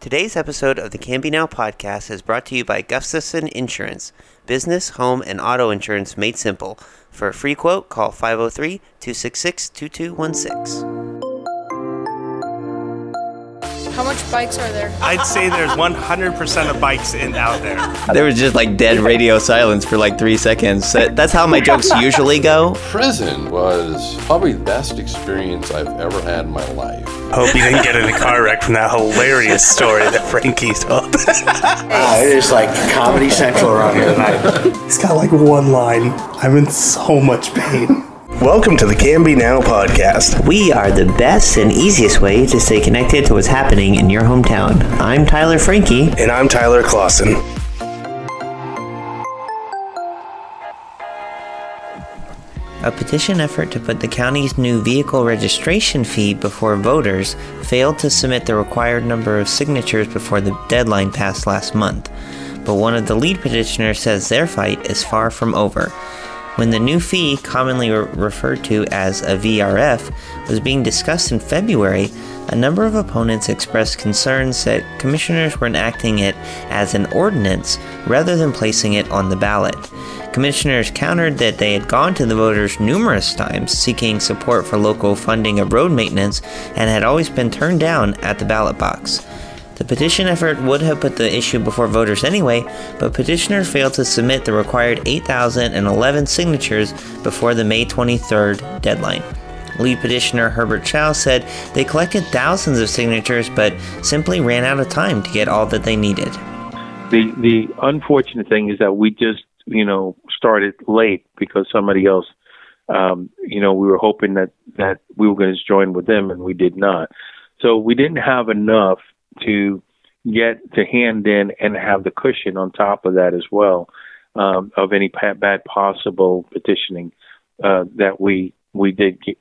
Today's episode of the Can Be Now podcast is brought to you by Gustafson Insurance. Business, home, and auto insurance made simple. For a free quote, call 503-266-2216. How much bikes are there? I'd say there's 100% of bikes out there. There was just like dead radio silence for like 3 seconds. That's how my jokes usually go. Prison was probably the best experience I've ever had in my life. Hope you didn't get in a car wreck from that hilarious story that Frankie told. It is like Comedy Central around here tonight. It's got like one line. I'm in so much pain. Welcome to the Can Be Now podcast. We are the best and easiest way to stay connected to what's happening in your hometown. I'm Tyler Frankie. And I'm Tyler Clausen. A petition effort to put the county's new vehicle registration fee before voters failed to submit the required number of signatures before the deadline passed last month. But one of the lead petitioners says their fight is far from over. When the new fee, commonly referred to as a VRF, was being discussed in February, a number of opponents expressed concerns that commissioners were enacting it as an ordinance rather than placing it on the ballot. Commissioners countered that they had gone to the voters numerous times seeking support for local funding of road maintenance and had always been turned down at the ballot box. The petition effort would have put the issue before voters anyway, but petitioners failed to submit the required 8,011 signatures before the May 23rd deadline. Lead petitioner Herbert Chow said they collected thousands of signatures but simply ran out of time to get all that they needed. The unfortunate thing is that we just, started late because somebody else, we were hoping that we were going to join with them and we did not. So we didn't have enough to get to hand in and have the cushion on top of that as well, of any bad possible petitioning that we did get,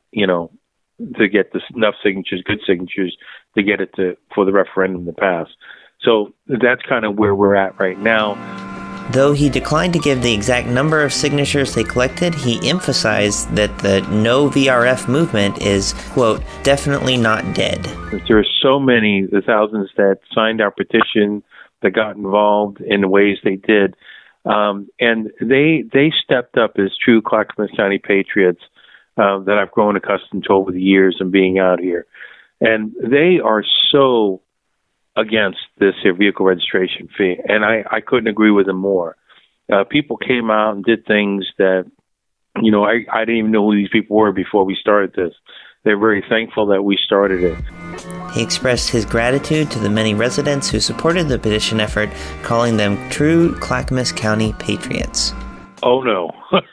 to get enough signatures, good signatures, to get it for the referendum to pass. So that's kind of where we're at right now. Though he declined to give the exact number of signatures they collected, he emphasized that the no VRF movement is, quote, definitely not dead. There are so many, the thousands that signed our petition, that got involved in the ways they did. And they stepped up as true Clackamas County patriots that I've grown accustomed to over the years and being out here. And they are so against this here vehicle registration fee, and I couldn't agree with them more. People came out and did things that, I didn't even know who these people were before we started this. They're very thankful that we started it. He expressed his gratitude to the many residents who supported the petition effort, calling them true Clackamas County patriots. Oh, no.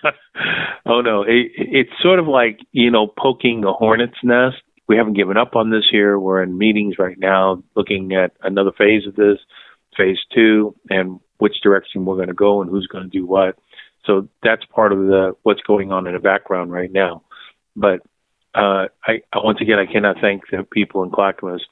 Oh, no. It's sort of like, poking a hornet's nest. We haven't given up on this here. We're in meetings right now looking at another phase of this, phase 2, and which direction we're going to go and who's going to do what. So that's part of what's going on in the background right now. But once again, I cannot thank the people in Clackamas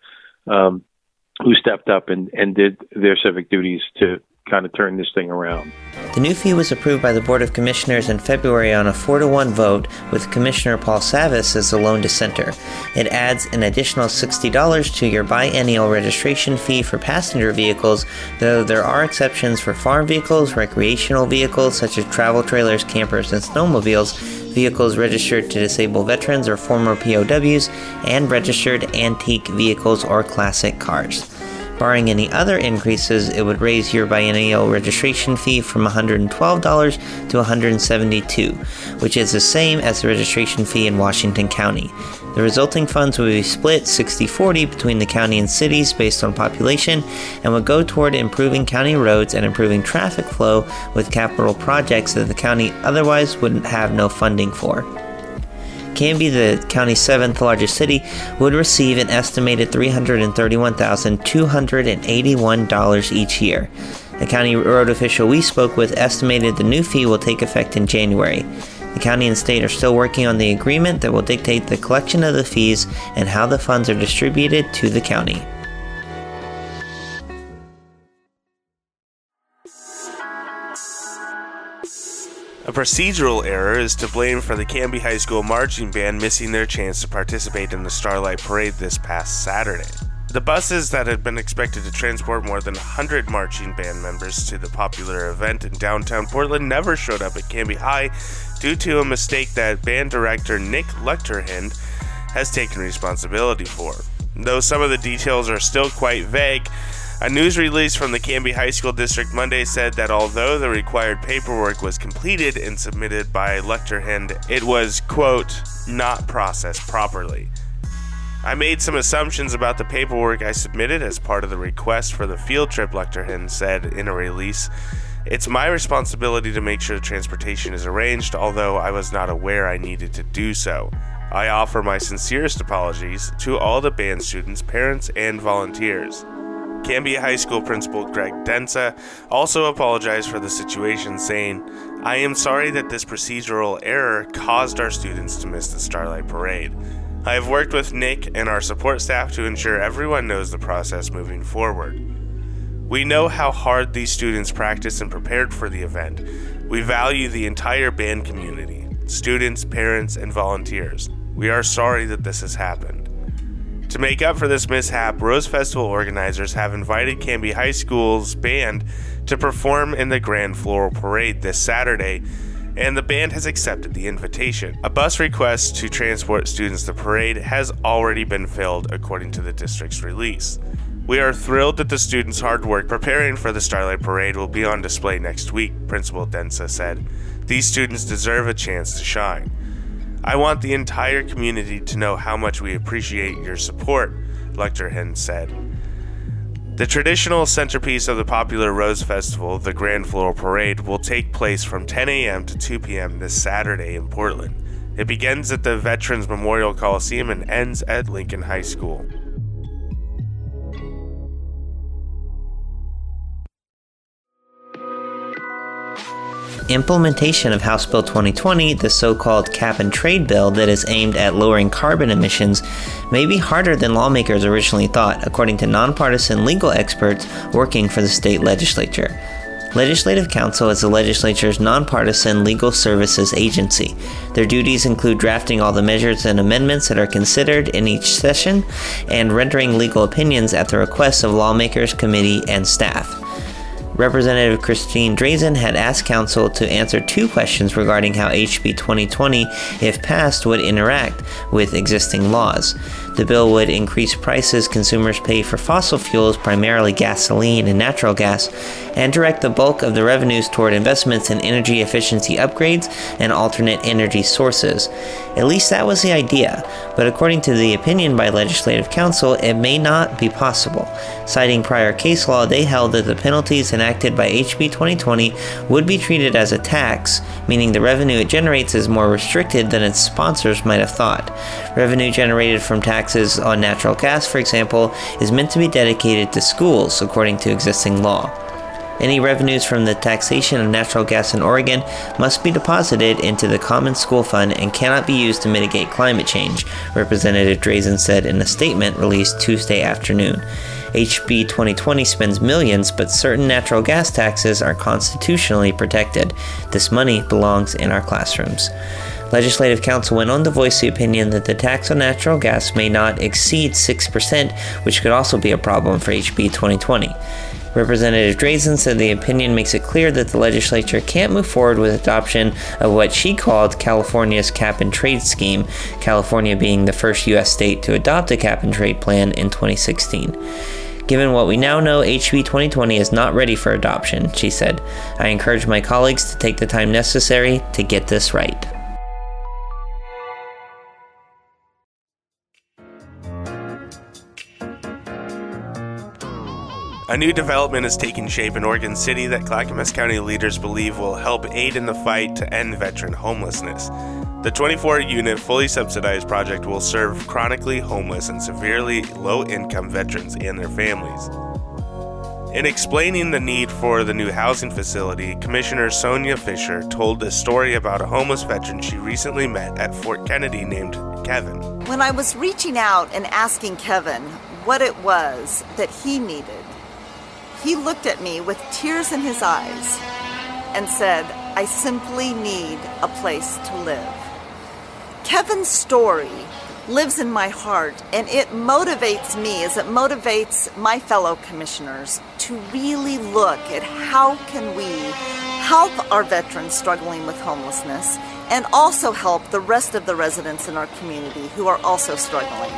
who stepped up and did their civic duties to kind of turn this thing around. The new fee was approved by the Board of Commissioners in February on a 4-1 vote, with Commissioner Paul Savas as the lone dissenter. It adds an additional $60 to your biennial registration fee for passenger vehicles, though there are exceptions for farm vehicles, recreational vehicles such as travel trailers, campers, and snowmobiles, vehicles registered to disabled veterans or former POWs, and registered antique vehicles or classic cars. Barring any other increases, it would raise your biennial registration fee from $112 to $172, which is the same as the registration fee in Washington County. The resulting funds would be split 60-40 between the county and cities based on population and would go toward improving county roads and improving traffic flow with capital projects that the county otherwise wouldn't have no funding for. Canby, the county's 7th largest city, would receive an estimated $331,281 each year. A county road official we spoke with estimated the new fee will take effect in January. The county and state are still working on the agreement that will dictate the collection of the fees and how the funds are distributed to the county. A procedural error is to blame for the Canby High School marching band missing their chance to participate in the Starlight Parade this past Saturday. The buses that had been expected to transport more than 100 marching band members to the popular event in downtown Portland never showed up at Canby High due to a mistake that band director Nick Lechterhind has taken responsibility for. Though some of the details are still quite vague, a news release from the Canby High School District Monday said that although the required paperwork was completed and submitted by Lechterhind, it was, quote, not processed properly. I made some assumptions about the paperwork I submitted as part of the request for the field trip, Lechterhind said in a release. It's my responsibility to make sure the transportation is arranged, although I was not aware I needed to do so. I offer my sincerest apologies to all the band students, parents, and volunteers. Canby High School Principal Greg Densa also apologized for the situation, saying, I am sorry that this procedural error caused our students to miss the Starlight Parade. I have worked with Nick and our support staff to ensure everyone knows the process moving forward. We know how hard these students practiced and prepared for the event. We value the entire band community, students, parents, and volunteers. We are sorry that this has happened. To make up for this mishap, Rose Festival organizers have invited Canby High School's band to perform in the Grand Floral Parade this Saturday, and the band has accepted the invitation. A bus request to transport students to the parade has already been filled, according to the district's release. We are thrilled that the students' hard work preparing for the Starlight Parade will be on display next week, Principal Densa said. These students deserve a chance to shine. I want the entire community to know how much we appreciate your support, Lechterhind said. The traditional centerpiece of the popular Rose Festival, the Grand Floral Parade, will take place from 10 a.m. to 2 p.m. this Saturday in Portland. It begins at the Veterans Memorial Coliseum and ends at Lincoln High School. Implementation of House Bill 2020, the so-called cap-and-trade bill that is aimed at lowering carbon emissions, may be harder than lawmakers originally thought, according to nonpartisan legal experts working for the state legislature. Legislative Counsel is the legislature's nonpartisan legal services agency. Their duties include drafting all the measures and amendments that are considered in each session and rendering legal opinions at the request of lawmakers, committee, and staff. Representative Christine Drazen had asked Council to answer two questions regarding how HB 2020, if passed, would interact with existing laws. The bill would increase prices consumers pay for fossil fuels, primarily gasoline and natural gas, and direct the bulk of the revenues toward investments in energy efficiency upgrades and alternate energy sources. At least that was the idea, but according to the opinion by Legislative Counsel, it may not be possible. Citing prior case law, they held that the penalties enacted by HB 2020 would be treated as a tax, meaning the revenue it generates is more restricted than its sponsors might have thought. Revenue generated from taxes on natural gas, for example, is meant to be dedicated to schools, according to existing law. Any revenues from the taxation of natural gas in Oregon must be deposited into the Common School Fund and cannot be used to mitigate climate change, Representative Drazen said in a statement released Tuesday afternoon. HB 2020 spends millions, but certain natural gas taxes are constitutionally protected. This money belongs in our classrooms. Legislative Counsel went on to voice the opinion that the tax on natural gas may not exceed 6%, which could also be a problem for HB 2020. Representative Drazen said the opinion makes it clear that the legislature can't move forward with adoption of what she called California's cap-and-trade scheme, California being the first U.S. state to adopt a cap-and-trade plan in 2016. Given what we now know, HB 2020 is not ready for adoption, she said. I encourage my colleagues to take the time necessary to get this right. A new development is taking shape in Oregon City that Clackamas County leaders believe will help aid in the fight to end veteran homelessness. The 24-unit fully subsidized project will serve chronically homeless and severely low-income veterans and their families. In explaining the need for the new housing facility, Commissioner Sonia Fisher told a story about a homeless veteran she recently met at Fort Kennedy named Kevin. When I was reaching out and asking Kevin what it was that he needed, he looked at me with tears in his eyes and said, I simply need a place to live. Kevin's story lives in my heart, and it motivates me as it motivates my fellow commissioners to really look at how can we help our veterans struggling with homelessness and also help the rest of the residents in our community who are also struggling.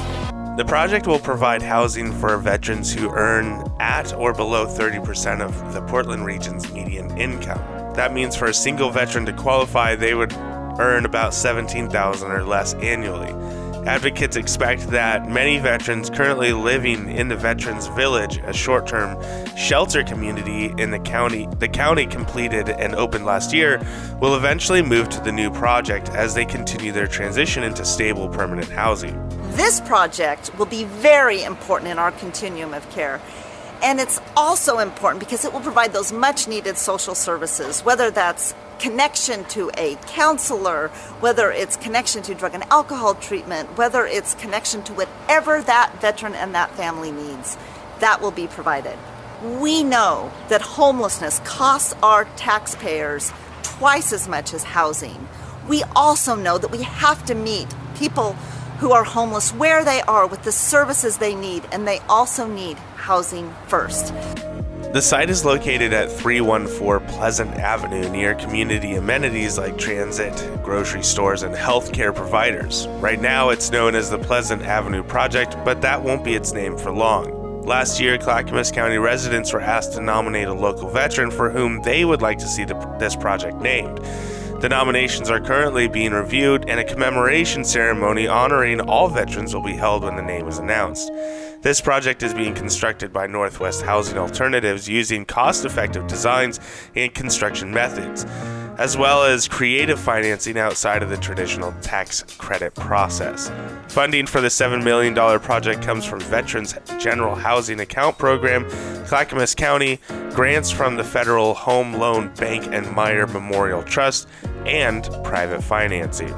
The project will provide housing for veterans who earn at or below 30% of the Portland region's median income. That means for a single veteran to qualify, they would earn about $17,000 or less annually. Advocates expect that many veterans currently living in the Veterans Village, a short-term shelter community in the county completed and opened last year, will eventually move to the new project as they continue their transition into stable permanent housing. This project will be very important in our continuum of care. And it's also important because it will provide those much-needed social services, whether that's connection to a counselor, whether it's connection to drug and alcohol treatment, whether it's connection to whatever that veteran and that family needs, that will be provided. We know that homelessness costs our taxpayers twice as much as housing. We also know that we have to meet people who are homeless where they are with the services they need, and they also need housing first. The site is located at 314 Pleasant Avenue near community amenities like transit, grocery stores, and healthcare providers. Right now, it's known as the Pleasant Avenue Project, but that won't be its name for long. Last year, Clackamas County residents were asked to nominate a local veteran for whom they would like to see this project named. The nominations are currently being reviewed, and a commemoration ceremony honoring all veterans will be held when the name is announced. This project is being constructed by Northwest Housing Alternatives using cost-effective designs and construction methods, as well as creative financing outside of the traditional tax credit process. Funding for the $7 million project comes from Veterans General Housing Account Program, Clackamas County, grants from the Federal Home Loan Bank and Meyer Memorial Trust, and private financing.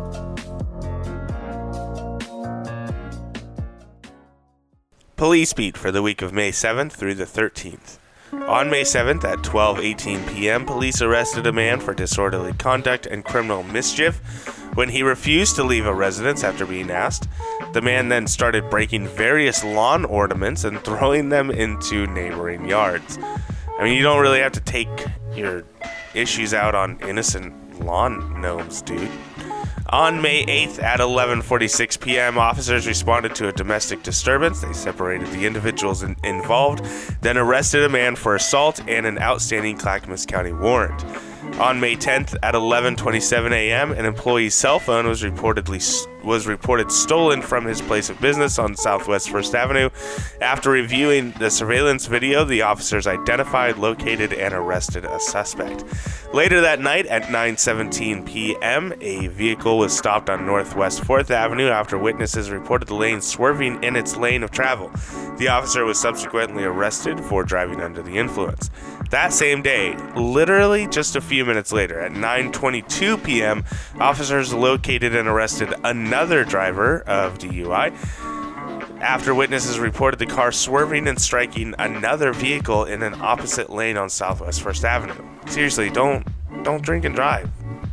Police Beat for the week of May 7th through the 13th. On May 7th at 12:18 p.m., police arrested a man for disorderly conduct and criminal mischief when he refused to leave a residence after being asked. The man then started breaking various lawn ornaments and throwing them into neighboring yards. I mean, you don't really have to take your issues out on innocent lawn gnomes, dude. On May 8th at 11:46 p.m., officers responded to a domestic disturbance. They separated the individuals involved, then arrested a man for assault and an outstanding Clackamas County warrant. On May 10th at 11:27 a.m., an employee's cell phone was reported stolen from his place of business on Southwest 1st Avenue. After reviewing the surveillance video, the officers identified, located, and arrested a suspect. Later that night at 9:17 p.m., a vehicle was stopped on Northwest 4th Avenue after witnesses reported the lane swerving in its lane of travel. The officer was subsequently arrested for driving under the influence. That same day, literally just a few minutes later, at 9:22 p.m., officers located and arrested another driver of DUI after witnesses reported the car swerving and striking another vehicle in an opposite lane on Southwest 1st Avenue. Seriously, don't drink and drive.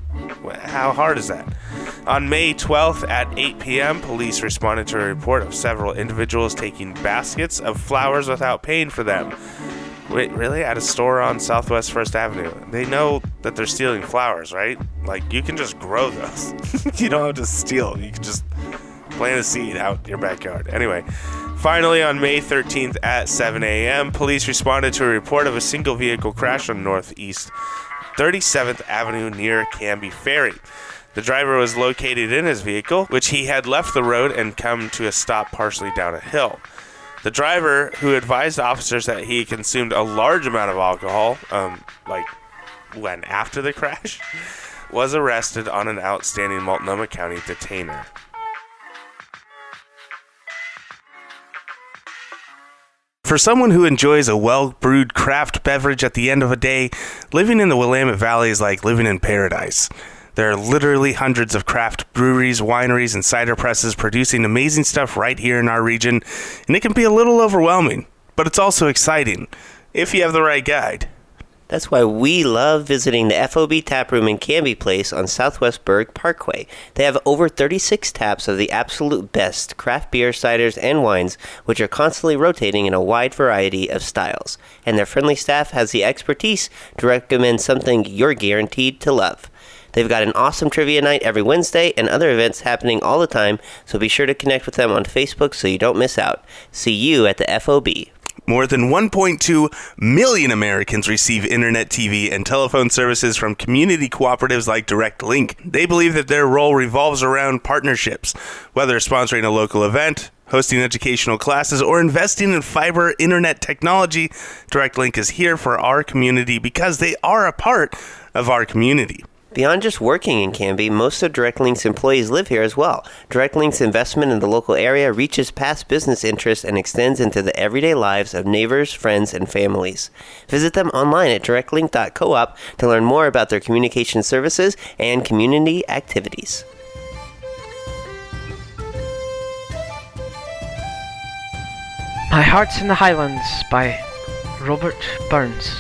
How hard is that? On May 12th at 8 p.m., police responded to a report of several individuals taking baskets of flowers without paying for them. Wait, really? At a store on Southwest 1st Avenue? They know that they're stealing flowers, right? Like, you can just grow those. You don't have to steal. You can just plant a seed out in your backyard. Anyway, finally, on May 13th at 7 a.m., police responded to a report of a single vehicle crash on Northeast 37th Avenue near Canby Ferry. The driver was located in his vehicle, which he had left the road and come to a stop partially down a hill. The driver, who advised officers that he consumed a large amount of alcohol, after the crash, was arrested on an outstanding Multnomah County detainer. For someone who enjoys a well-brewed craft beverage at the end of a day, living in the Willamette Valley is like living in paradise. There are literally hundreds of craft breweries, wineries, and cider presses producing amazing stuff right here in our region, and it can be a little overwhelming, but it's also exciting if you have the right guide. That's why we love visiting the FOB Tap Room in Canby Place on Southwest Berg Parkway. They have over 36 taps of the absolute best craft beer, ciders, and wines, which are constantly rotating in a wide variety of styles. And their friendly staff has the expertise to recommend something you're guaranteed to love. They've got an awesome trivia night every Wednesday and other events happening all the time, so be sure to connect with them on Facebook so you don't miss out. See you at the FOB. More than 1.2 million Americans receive internet, TV, and telephone services from community cooperatives like Direct Link. They believe that their role revolves around partnerships, whether sponsoring a local event, hosting educational classes, or investing in fiber internet technology. Direct Link is here for our community because they are a part of our community. Beyond just working in Canby, most of DirectLink's employees live here as well. DirectLink's investment in the local area reaches past business interests and extends into the everyday lives of neighbors, friends, and families. Visit them online at directlink.coop to learn more about their communication services and community activities. My Heart's in the Highlands by Robert Burns.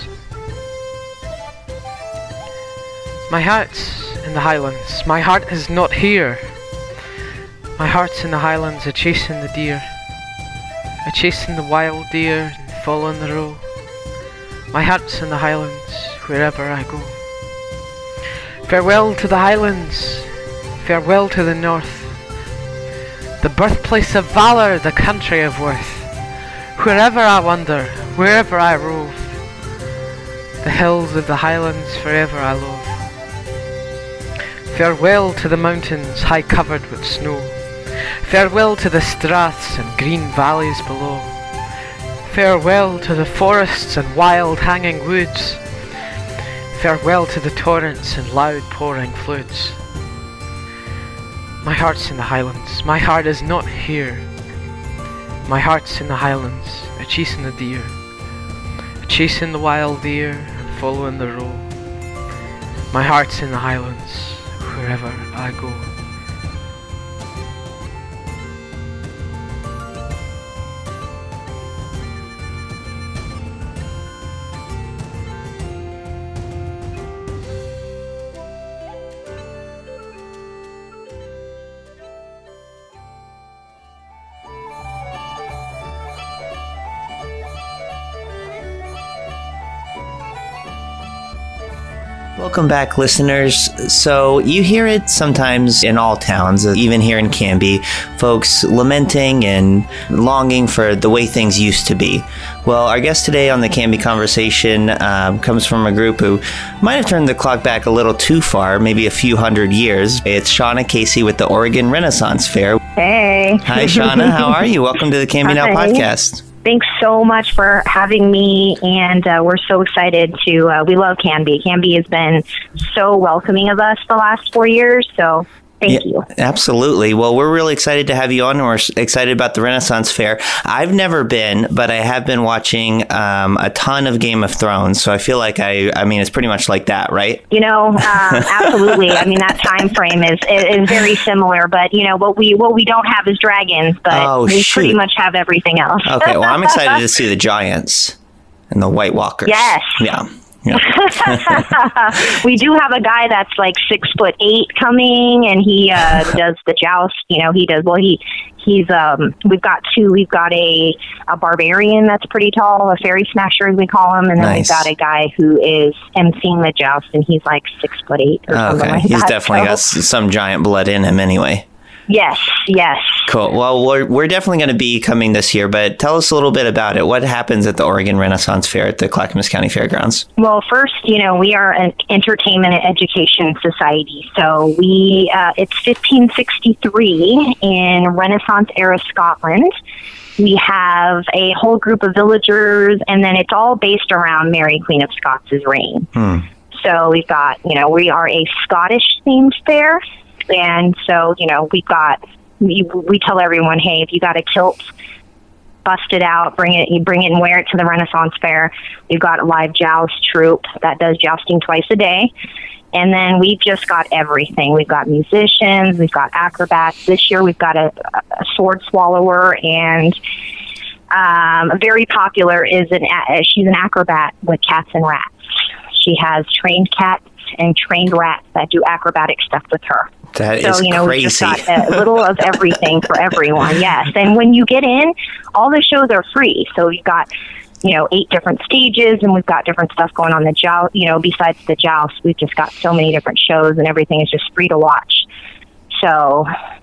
My heart's in the Highlands, my heart is not here. My heart's in the Highlands, a chasing the deer, a chasing the wild deer and following the roe. My heart's in the Highlands, wherever I go. Farewell to the Highlands, farewell to the north, the birthplace of valour, the country of worth. Wherever I wander, wherever I rove, the hills of the Highlands forever I love. Farewell to the mountains high covered with snow, farewell to the straths and green valleys below, farewell to the forests and wild hanging woods, farewell to the torrents and loud pouring floods. My heart's in the Highlands, my heart is not here. My heart's in the Highlands, a chasing the deer, a chasing the wild deer and following the roe. My heart's in the Highlands, wherever I go. Welcome back, listeners. So you hear it sometimes in all towns, even here in Canby, folks lamenting and longing for the way things used to be. Well, our guest today on the Canby Conversation comes from a group who might have turned the clock back a little too far, maybe a few hundred years. It's Shauna Casey with the Oregon Renaissance Fair. Hey. Hi, Shauna. How are you? Welcome to the Canby Now podcast. Thanks so much for having me, and we're so excited to, we love Canby. Canby has been so welcoming of us the last 4 years, so thank you. Absolutely. Well, we're really excited to have you on, and we're excited about the Renaissance Fair. I've never been, but I have been watching a ton of Game of Thrones, so I feel like I mean, it's pretty much like that, right? You know, absolutely. I mean, that time frame is very similar, but, you know, what we don't have is dragons, but we pretty much have everything else. Okay, well, I'm excited to see the giants and the White Walkers. Yes. Yeah. We do have a guy that's like 6'8" coming, and he does the joust. You know, he does he's we've got two. We've got a barbarian that's pretty tall, a fairy smasher as we call him, and then we've got a guy who is emceeing the joust, and he's like 6'8" or something like that. He's definitely got some giant blood in him anyway. Yes. Cool. Well, we're definitely going to be coming this year, but tell us a little bit about it. What happens at the Oregon Renaissance Fair at the Clackamas County Fairgrounds? Well, first, you know, we are an entertainment and education society. So it's 1563 in Renaissance era Scotland. We have a whole group of villagers, and then it's all based around Mary, Queen of Scots' reign. So we've got, you know, we are a Scottish-themed fair. And so, you know, we tell everyone, hey, if you got a kilt, bust it out, bring it and wear it to the Renaissance Fair. We've got a live joust troupe that does jousting twice a day. And then we've just got everything. We've got musicians, we've got acrobats. This year we've got a sword swallower, and very popular is she's an acrobat with cats and rats. She has trained cats and trained rats that do acrobatic stuff with her. That so, is you know, crazy. we just got a little of everything for everyone, yes. And when you get in, all the shows are free. So you've got, 8 different stages, and we've got different stuff going on the joust. Besides the joust, we've just got so many different shows, and everything is just free to watch. So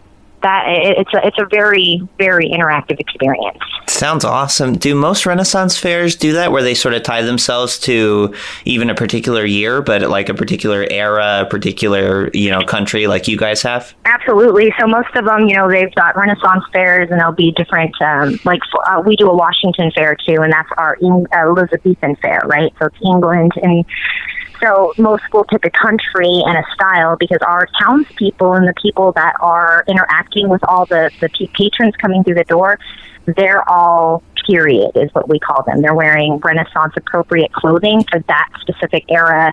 it's a very, very interactive experience. Sounds awesome. Do most Renaissance fairs do that, where they sort of tie themselves to even a particular year, but like a particular era, a particular, country like you guys have? Absolutely. So most of them, they've got Renaissance fairs, and there'll be different, we do a Washington fair too, and that's our Elizabethan fair, right? So it's England, and so most will pick a country and a style, because our townspeople and the people that are interacting with all the patrons coming through the door, they're all period is what we call them. They're wearing Renaissance appropriate clothing for that specific era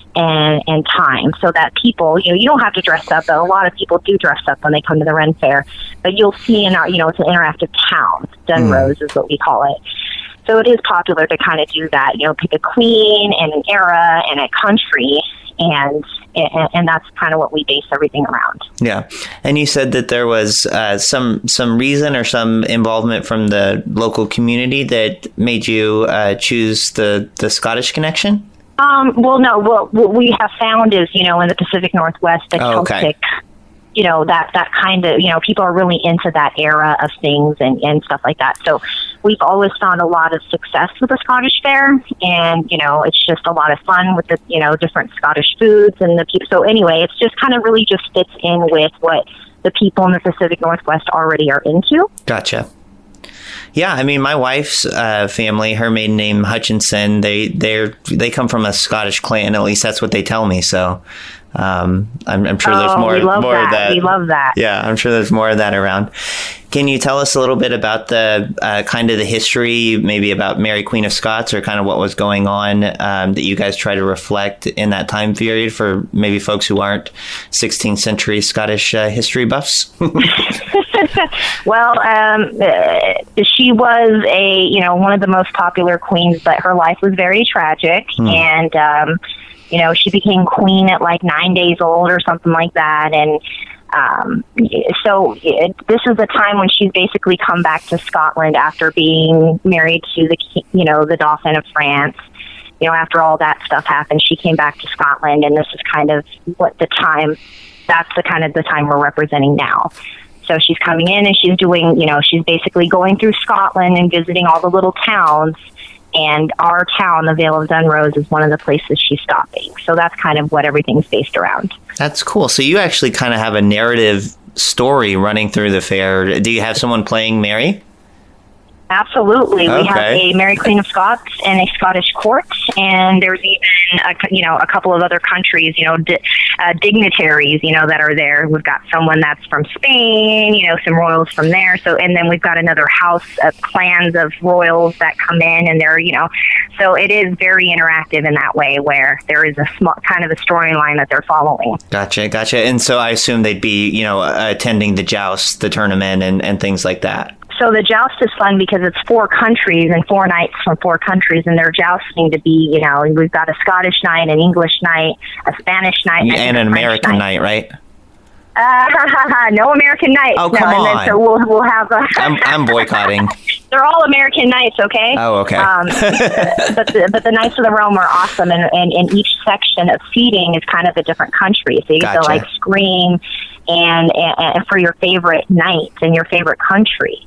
and time, so that people, you don't have to dress up, but a lot of people do dress up when they come to the Ren Fair. But you'll see it's an interactive town. Dunrose is what we call it. So it is popular to kind of do that, pick a queen and an era and a country, and that's kind of what we base everything around. Yeah. And you said that there was some reason or some involvement from the local community that made you choose the Scottish connection? Well, no. What we have found is, in the Pacific Northwest, the Celtic, that kind of, people are really into that era of things and stuff like that. So we've always found a lot of success with the Scottish Fair, and, it's just a lot of fun with the, different Scottish foods and the people. So anyway, it's just kind of really just fits in with what the people in the Pacific Northwest already are into. Gotcha. Yeah, I mean, my wife's family, her maiden name Hutchinson, they come from a Scottish clan. At least that's what they tell me. So I'm sure there's more of that. We love that. Yeah, I'm sure there's more of that around. Can you tell us a little bit about the kind of the history, maybe about Mary Queen of Scots, or kind of what was going on that you guys try to reflect in that time period for maybe folks who aren't 16th century Scottish history buffs? Well, she was one of the most popular queens, but her life was very tragic, and she became queen at like 9 days old or something like that, and this is the time when she's basically come back to Scotland after being married to the Dauphin of France. After all that stuff happened, she came back to Scotland, and this is kind of that's the kind of the time we're representing now. So she's coming in, and she's doing, she's basically going through Scotland and visiting all the little towns. And our town, the Vale of Dunrose, is one of the places she's stopping. So that's kind of what everything's based around. That's cool. So you actually kind of have a narrative story running through the fair. Do you have someone playing Mary? Absolutely. Okay. We have a Mary Queen of Scots and a Scottish court, and there's even a couple of other countries, dignitaries, that are there. We've got someone that's from Spain, some royals from there. So, and then we've got another house of clans of royals that come in, and they're, so it is very interactive in that way, where there is a small kind of a storyline that they're following. Gotcha. And so I assume they'd be, attending the joust, the tournament, and things like that. So the joust is fun because it's 4 countries and 4 knights from 4 countries, and they're jousting to be, we've got a Scottish knight, an English knight, a Spanish knight, and an American knight, right? No American knights. Oh, come on. And then, so we'll have. I'm boycotting. They're all American knights, okay? Oh, okay. But the Knights of the Realm are awesome, and each section of seating is kind of a different country, so you get to scream and for your favorite knight and your favorite country.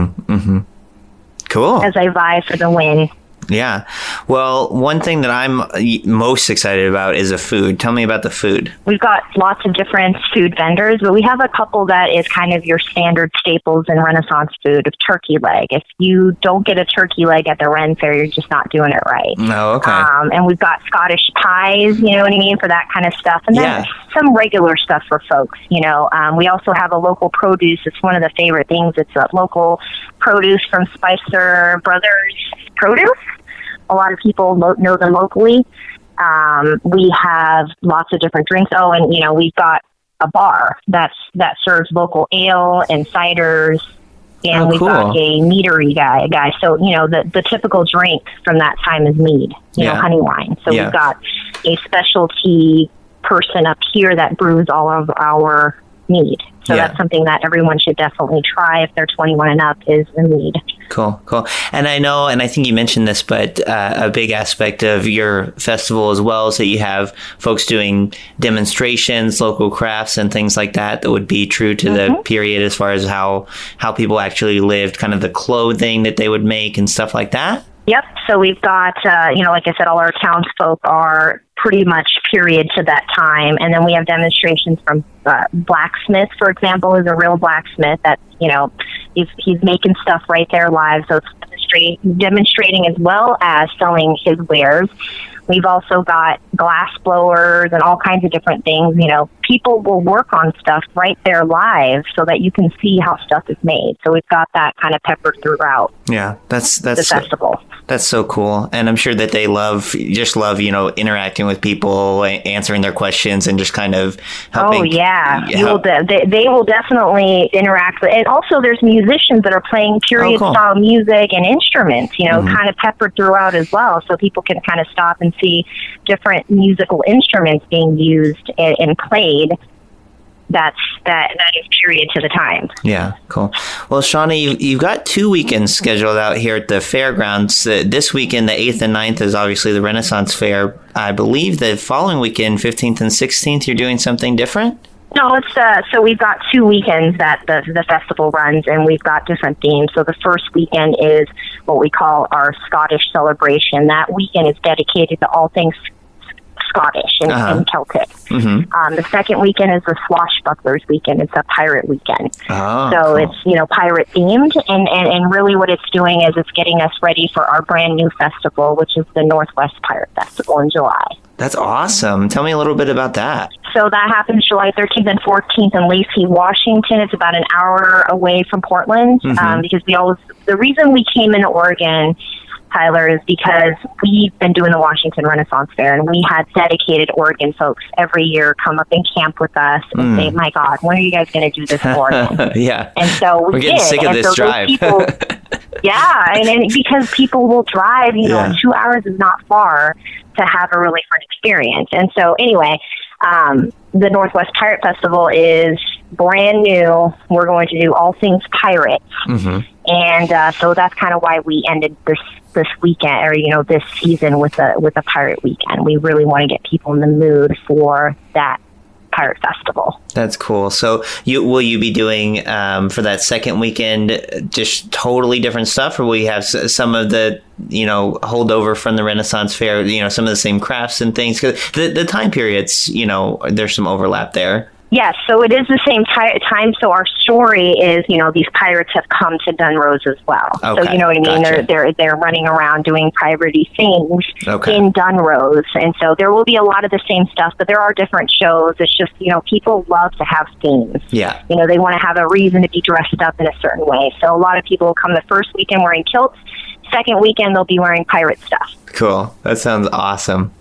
Cool. As I vie for the win. Yeah. Well, one thing that I'm most excited about is the food. Tell me about the food. We've got lots of different food vendors, but we have a couple that is kind of your standard staples in Renaissance food of turkey leg. If you don't get a turkey leg at the Ren Fair, you're just not doing it right. Oh, okay. And we've got Scottish pies, you know what I mean, for that kind of stuff. And then some regular stuff for folks, We also have a local produce. It's one of the favorite things. It's a local produce from Spicer Brothers Produce. A lot of people know them locally. We have lots of different drinks. Oh, and, we've got a bar that serves local ale and ciders And we've got a meadery guy. So, the typical drink from that time is mead, honey wine. So we've got a specialty person up here that brews all of our mead. So that's something that everyone should definitely try if they're 21 and up, is the mead. Cool. And I know, and I think you mentioned this, but a big aspect of your festival as well is that you have folks doing demonstrations, local crafts, and things like that would be true to the period as far as how people actually lived, kind of the clothing that they would make and stuff like that. Yep. So we've got, like I said, all our townsfolk are pretty much period to that time. And then we have demonstrations from blacksmith, for example, is a real blacksmith that, he's making stuff right there live. So it's demonstrating as well as selling his wares. We've also got glass blowers and all kinds of different things. People will work on stuff right there live so that you can see how stuff is made. So we've got that kind of peppered throughout. Yeah, that's the festival. That's so cool. And I'm sure that they love, interacting with people, answering their questions, and just kind of helping. Oh, yeah. They will definitely interact with, and also there's musicians that are playing period-style music and instruments, kind of peppered throughout as well. So people can kind of stop and see different musical instruments being used and played. That is period to the time. Yeah, cool. Well, Shauna, you've got 2 weekends scheduled out here at the fairgrounds. This weekend, the 8th and 9th, is obviously the Renaissance Fair. I believe the following weekend, 15th and 16th, you're doing something different? No, it's so we've got 2 weekends that the festival runs, and we've got different themes. So the first weekend is what we call our Scottish celebration. That weekend is dedicated to all things Scottish and Celtic. The second weekend is the Swashbucklers weekend. It's a pirate weekend. So it's, pirate themed. And really what it's doing is it's getting us ready for our brand new festival, which is the Northwest Pirate Festival in July. That's awesome. Tell me a little bit about that. So that happens July 13th and 14th in Lacey, Washington. It's about an hour away from Portland. Because the reason we came into Oregon, Tyler, is because we've been doing the Washington Renaissance Fair, and we had dedicated Oregon folks every year come up and camp with us and say, my God, when are you guys going to do this in Oregon? Yeah. And so we're getting sick of this drive. People, and because people will drive, 2 hours is not far to have a really fun experience. And so anyway, the Northwest Pirate Festival is brand new. We're going to do all things pirates. And so that's kind of why we ended this weekend, or this season with a pirate weekend. We really want to get people in the mood for that pirate festival. That's cool. So will you be doing for that second weekend just totally different stuff, or will you have some of the holdover from the Renaissance Fair, some of the same crafts and things? Because the time periods, there's some overlap there. Yes, so it is the same time. So our story is, these pirates have come to Dunrose as well. Okay, so you know what I mean? Gotcha. They're running around doing piratey things in Dunrose, and so there will be a lot of the same stuff, but there are different shows. It's just people love to have themes. Yeah. They want to have a reason to be dressed up in a certain way. So a lot of people will come the first weekend wearing kilts. Second weekend they'll be wearing pirate stuff. Cool. That sounds awesome.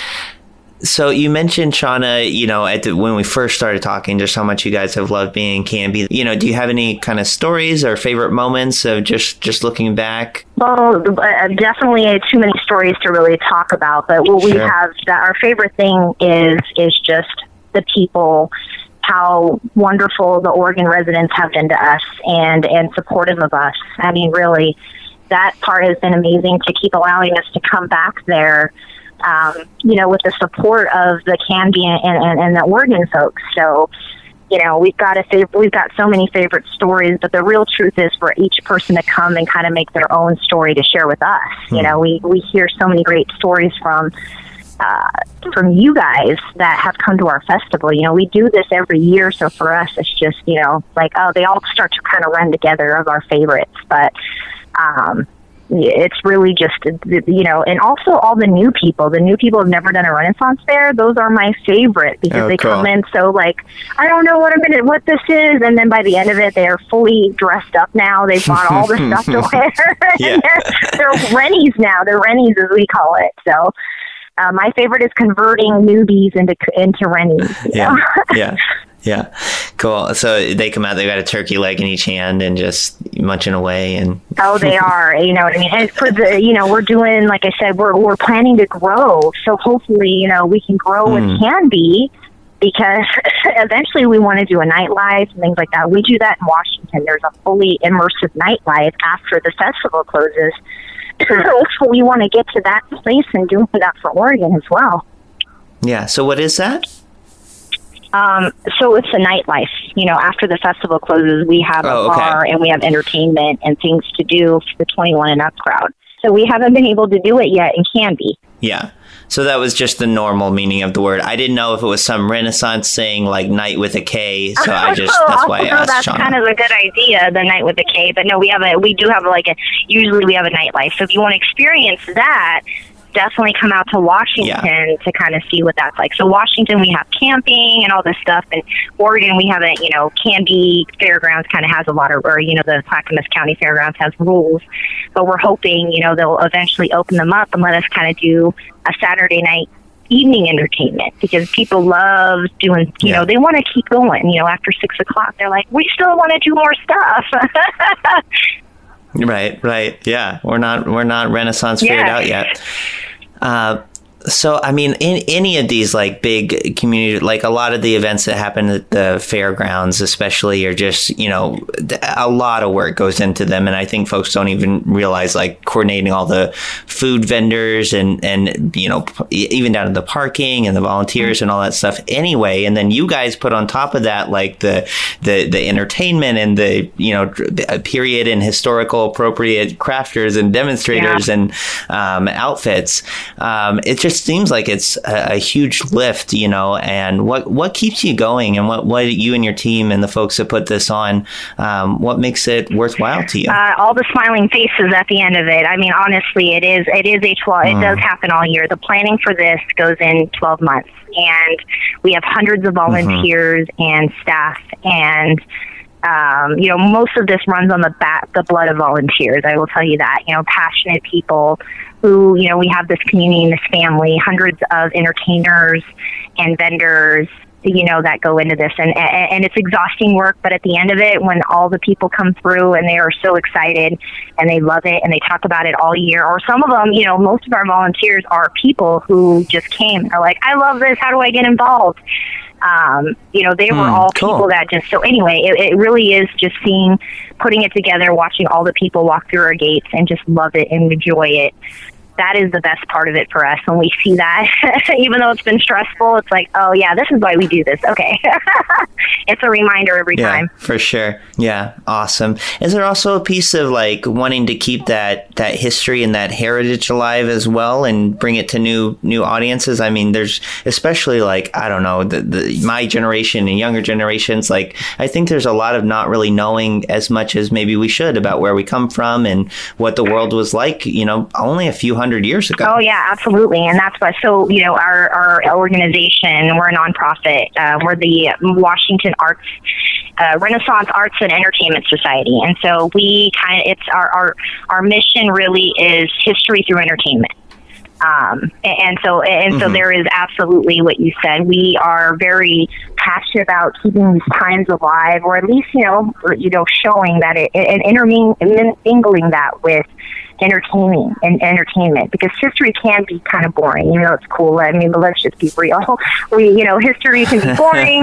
So you mentioned, Shauna, when we first started talking, just how much you guys have loved being in Canby. Do you have any kind of stories or favorite moments of just looking back? Well, definitely too many stories to really talk about. But what we have, our favorite thing is just the people, how wonderful the Oregon residents have been to us and supportive of us. I mean, really, that part has been amazing to keep allowing us to come back there. With the support of the Canby and the Oregon folks. So, we've got so many favorite stories, but the real truth is for each person to come and kind of make their own story to share with us. We hear so many great stories from you guys that have come to our festival. We do this every year, so for us, it's just, they all start to kind of run together of our favorites, but, it's really just, and also all the new people. The new people have never done a Renaissance Fair. Those are my favorite because they come in so I don't know what this is. And then by the end of it, they are fully dressed up now. They've bought all the stuff to wear. And they're Rennies now. They're Rennies as we call it. So my favorite is converting newbies into Rennies. Yeah. Yeah, cool. So they come out, they got a turkey leg in each hand and just munching away. And oh, they are. You know what I mean? And for the, we're doing, like I said, we're planning to grow. So hopefully, we can grow with Canby, because eventually we want to do a nightlife and things like that. We do that in Washington. There's a fully immersive nightlife after the festival closes. So we want to get to that place and do that for Oregon as well. Yeah. So what is that? So it's a nightlife. After the festival closes, we have a bar and we have entertainment and things to do for the 21 and up crowd. So we haven't been able to do it yet in Canby. Yeah. So that was just the normal meaning of the word. I didn't know if it was some Renaissance thing like night with a K. So that's why I asked that's Shauna. kind of a good idea, the night with a K. But no, usually we have a nightlife. So if you want to experience that, definitely come out to Washington to kind of see what that's like. So Washington, we have camping and all this stuff. And Oregon, we have Canby Fairgrounds kind of has a lot of, the Clackamas County Fairgrounds has rules. But we're hoping, they'll eventually open them up and let us kind of do a Saturday night evening entertainment, because people love doing, they want to keep going, after 6 o'clock. They're like, we still want to do more stuff. Right. Yeah. We're not Renaissance figured out yet. So, I mean, in any of these like big community, like a lot of the events that happen at the fairgrounds, especially, are just, a lot of work goes into them. And I think folks don't even realize, like, coordinating all the food vendors and even down to the parking and the volunteers and all that stuff anyway. And then you guys put on top of that, like the entertainment and the, period and historical appropriate crafters and demonstrators and outfits. It just seems like it's a huge lift, and what keeps you going, and what you and your team and the folks that put this on, what makes it worthwhile to you? All the smiling faces at the end of it. I mean, honestly, it is a 12. It does happen all year. The planning for this goes in 12 months, and we have hundreds of volunteers and staff, and most of this runs on the blood of volunteers. I will tell you that, passionate people who, we have this community and this family, hundreds of entertainers and vendors, that go into this. And it's exhausting work, but at the end of it, when all the people come through and they are so excited and they love it and they talk about it all year, or some of them, most of our volunteers are people who just came and are like, I love this. How do I get involved? They were all people that just, so anyway, it really is just putting it together, watching all the people walk through our gates and just love it and enjoy it. That is the best part of it for us. When we see that, even though it's been stressful, it's like, oh yeah, this is why we do this. Okay. It's a reminder every time. For sure. Yeah. Awesome. Is there also a piece of like wanting to keep that history and that heritage alive as well and bring it to new audiences? I mean, there's especially like, I don't know, my generation and younger generations, like I think there's a lot of not really knowing as much as maybe we should about where we come from and what the world was like, only a few hundred years ago. Oh yeah, absolutely. And that's why, so, our organization, we're a nonprofit. We're the Washington Renaissance Arts and Entertainment Society. And so it's our mission really is history through entertainment. So there is absolutely what you said. We are very passionate about keeping these times alive, or at least, showing that and intermingling that with entertainment, because history can be kind of boring. It's cool. I mean, but let's just be real. History can be boring,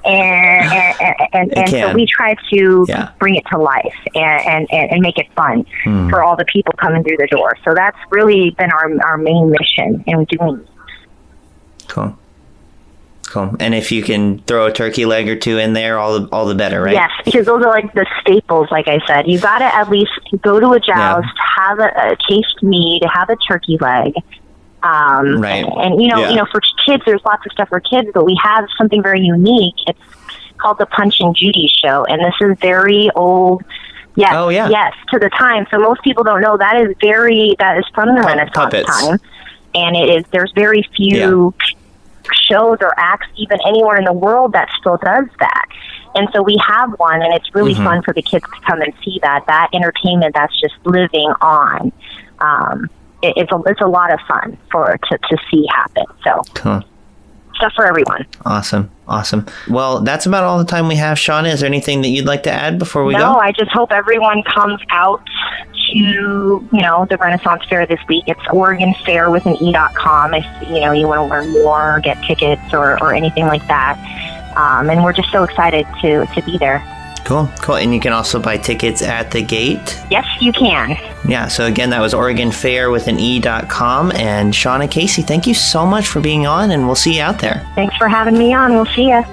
and so we try to bring it to life and make it fun for all the people coming through the door. So that's really been our main mission in doing it. Cool. And if you can throw a turkey leg or two in there, all the better, right? Yes, because those are like the staples, like I said. You got to at least go to a joust, have a taste meat, have a turkey leg. Right. And for kids, there's lots of stuff for kids, but we have something very unique. It's called the Punch and Judy Show, and this is very old. Yes, yes, to the time. So most people don't know that is from the Renaissance time, and there's very few shows or acts even anywhere in the world that still does that. And so we have one, and it's really fun for the kids to come and see that entertainment that's just living on. It's a lot of fun to see happen. So cool. stuff for everyone. Awesome. Well, that's about all the time we have. Shauna, is there anything that you'd like to add before we go? No, I just hope everyone comes out to, the Renaissance Fair this week. It's Oregon Fair with an E.com if, you want to learn more, get tickets or anything like that. And we're just so excited to be there. Cool. And you can also buy tickets at the gate? Yes, you can. Yeah, so again, that was Oregon Fair with an E.com. And Shauna Casey, thank you so much for being on, and we'll see you out there. Thanks for having me on. We'll see you.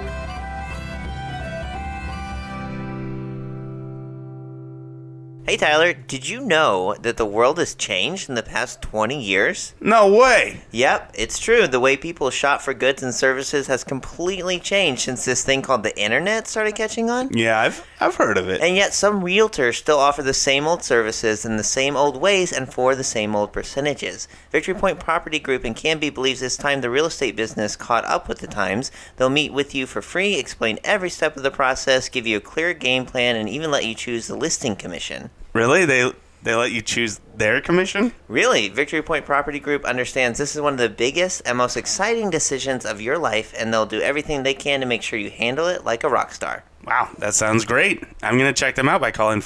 Hey Tyler, did you know that the world has changed in the past 20 years? No way! Yep, it's true. The way people shop for goods and services has completely changed since this thing called the internet started catching on. Yeah, I've heard of it. And yet some realtors still offer the same old services in the same old ways and for the same old percentages. Victory Point Property Group in Canby believes it's time the real estate business caught up with the times. They'll meet with you for free, explain every step of the process, give you a clear game plan, and even let you choose the listing commission. Really? They let you choose their commission? Really, Victory Point Property Group understands this is one of the biggest and most exciting decisions of your life, and they'll do everything they can to make sure you handle it like a rock star. Wow, that sounds great. I'm going to check them out by calling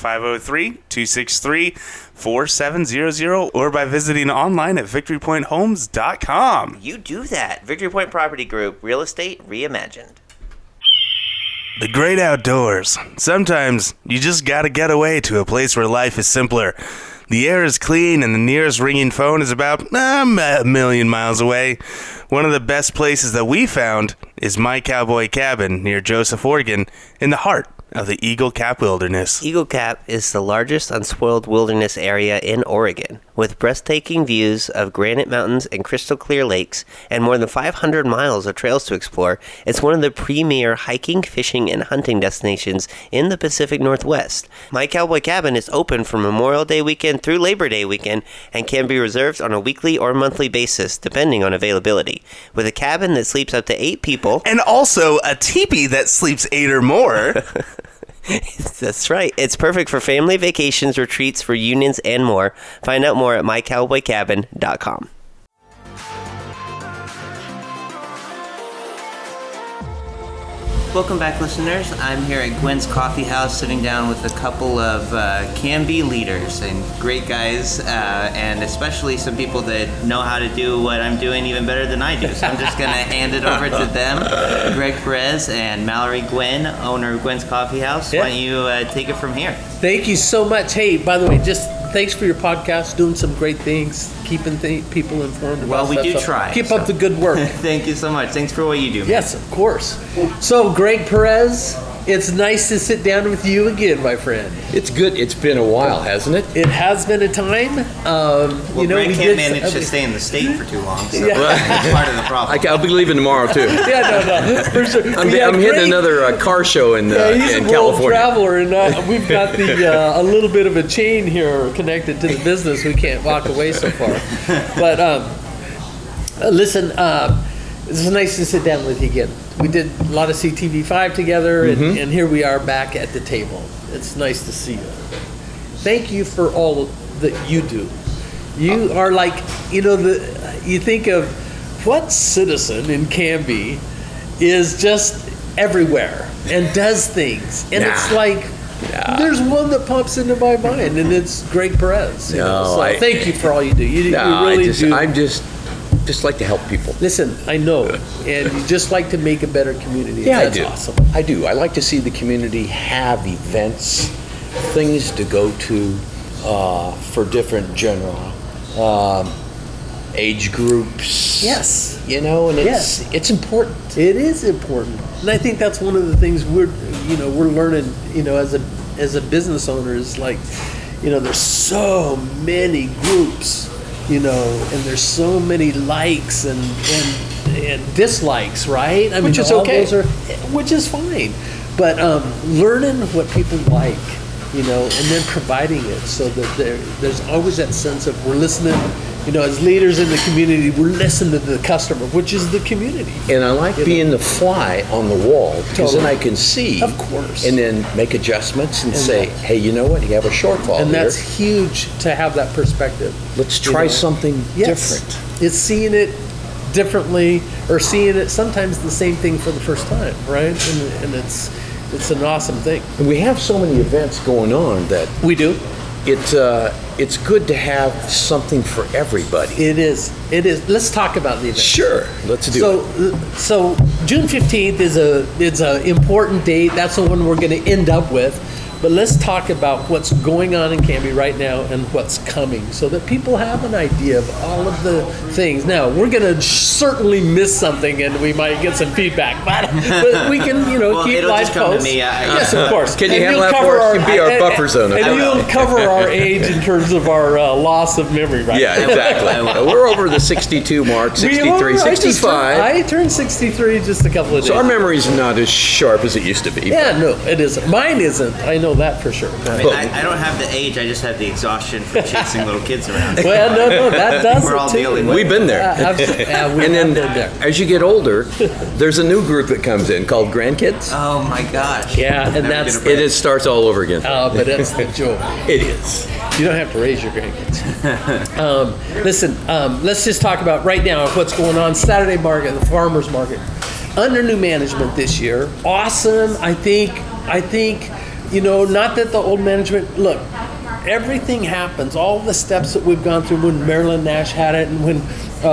503-263-4700 or by visiting online at victorypointhomes.com. You do that. Victory Point Property Group, real estate reimagined. The great outdoors. Sometimes you just gotta get away to a place where life is simpler. The air is clean and the nearest ringing phone is about a million miles away. One of the best places that we found is My Cowboy Cabin near Joseph, Oregon, in the heart of the Eagle Cap Wilderness. Eagle Cap is the largest unspoiled wilderness area in Oregon, with breathtaking views of granite mountains and crystal clear lakes, and more than 500 miles of trails to explore. It's one of the premier hiking, fishing, and hunting destinations in the Pacific Northwest. My Cowboy Cabin is open from Memorial Day weekend through Labor Day weekend and can be reserved on a weekly or monthly basis, depending on availability. With a cabin that sleeps up to 8 people, and also a teepee that sleeps 8 or more. That's right. It's perfect for family vacations, retreats, reunions, and more. Find out more at mycowboycabin.com. Welcome back, listeners. I'm here at Gwen's Coffee House sitting down with a couple of Canby leaders and great guys, and especially some people that know how to do what I'm doing even better than I do. So I'm just going to hand it over to them. Greg Perez and Mallory Gwen, owner of Gwen's Coffee House. Yeah. Why don't you take it from here? Thank you so much. Hey, by the way, just thanks for your podcast, doing some great things, keeping people informed about Well, we stuff. do So try. Keep up the good work. Thank you so much. Thanks for what you do, man. Yes, of course. So, Greg Perez, it's nice to sit down with you again, my friend. It's good. It's been a while, hasn't it? It has been a time. Greg can't manage to stay in the state for too long, so that's part of the problem. I'll be leaving tomorrow, too. No, for sure. I'm hitting another car show in he's in a California. world traveler, and we've got a little bit of a chain here connected to the business. We can't walk away so far. But listen, it's nice to sit down with you again. We did a lot of CTV5 together, and here we are back at the table. It's nice to see you. Thank you for all that you do. You are like, you think of what citizen in Canby is just everywhere and does things. And it's like, there's one that pops into my mind, and it's Greg Perez. So thank you for all you do. You really do. I'm just like to help people. Listen, I know, and you just like to make a better community. Yeah, That's I do. Awesome. I do. I like to see the community have events, things to go to for different general age groups. Yes. And it's important. It is important, and I think that's one of the things we're learning. As a business owner, is like, there's so many groups. And there's so many likes and dislikes, right? Which is okay. Which is fine. But learning what people like, and then providing it so that there's always that sense of we're listening. As leaders in the community, we're listening to the customer, which is the community. And I like being the fly on the wall, because then I can see, of course, and then make adjustments and say, hey, you know what? You have a shortfall and here. that's huge to have that perspective. Let's try something different. It's seeing it differently or seeing it sometimes the same thing for the first time, right? And it's an awesome thing. And we have so many events going on that we do. It's good to have something for everybody. It is. Let's talk about the event. Sure, let's do it. So June 15th is a important date. That's the one we're going to end up with. But let's talk about what's going on in Canby right now and what's coming, so that people have an idea of all of the things. Now, we're going to certainly miss something, and we might get some feedback, but we can, well, keep it'll live just come posts. to me. Yes, of course. Can you handle that for us? Can be our buffer zone. And you'll cover our age in terms of our loss of memory, right? Yeah, exactly. We're over the 62 mark, 63, 65. I turned 63 just a couple of days So our ago. memory's not as sharp as it used to be. Yeah, no, it isn't. Mine isn't. I know that for sure. I mean, I don't have the age, I just have the exhaustion from chasing little kids around. Well, no, that does We're it all too. dealing with We've been there. And then as you get older, there's a new group that comes in called grandkids. Oh my gosh. Yeah, and that's It starts all over again. but that's the joy. It is. You don't have to raise your grandkids. Listen, let's just talk about right now what's going on. Saturday market, the farmers market, under new management this year. Awesome. I think. Not that the old management. Look, everything happens. All the steps that we've gone through when Marilyn Nash had it, and when.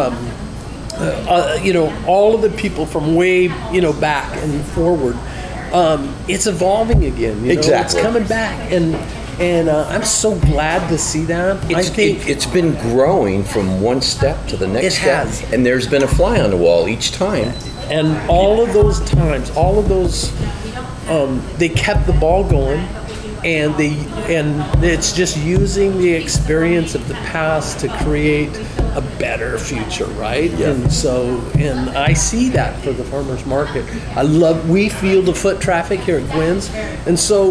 All of the people from way, back and forward, it's evolving again. Exactly. It's coming back, and I'm so glad to see that. It's been growing from one step to the next step, has. and there's been a fly on the wall each time. And all of those times, they kept the ball going, and it's just using the experience of the past to create a better future, right? Yeah. And I see that for the farmers market. We feel the foot traffic here at Gwynn's, and so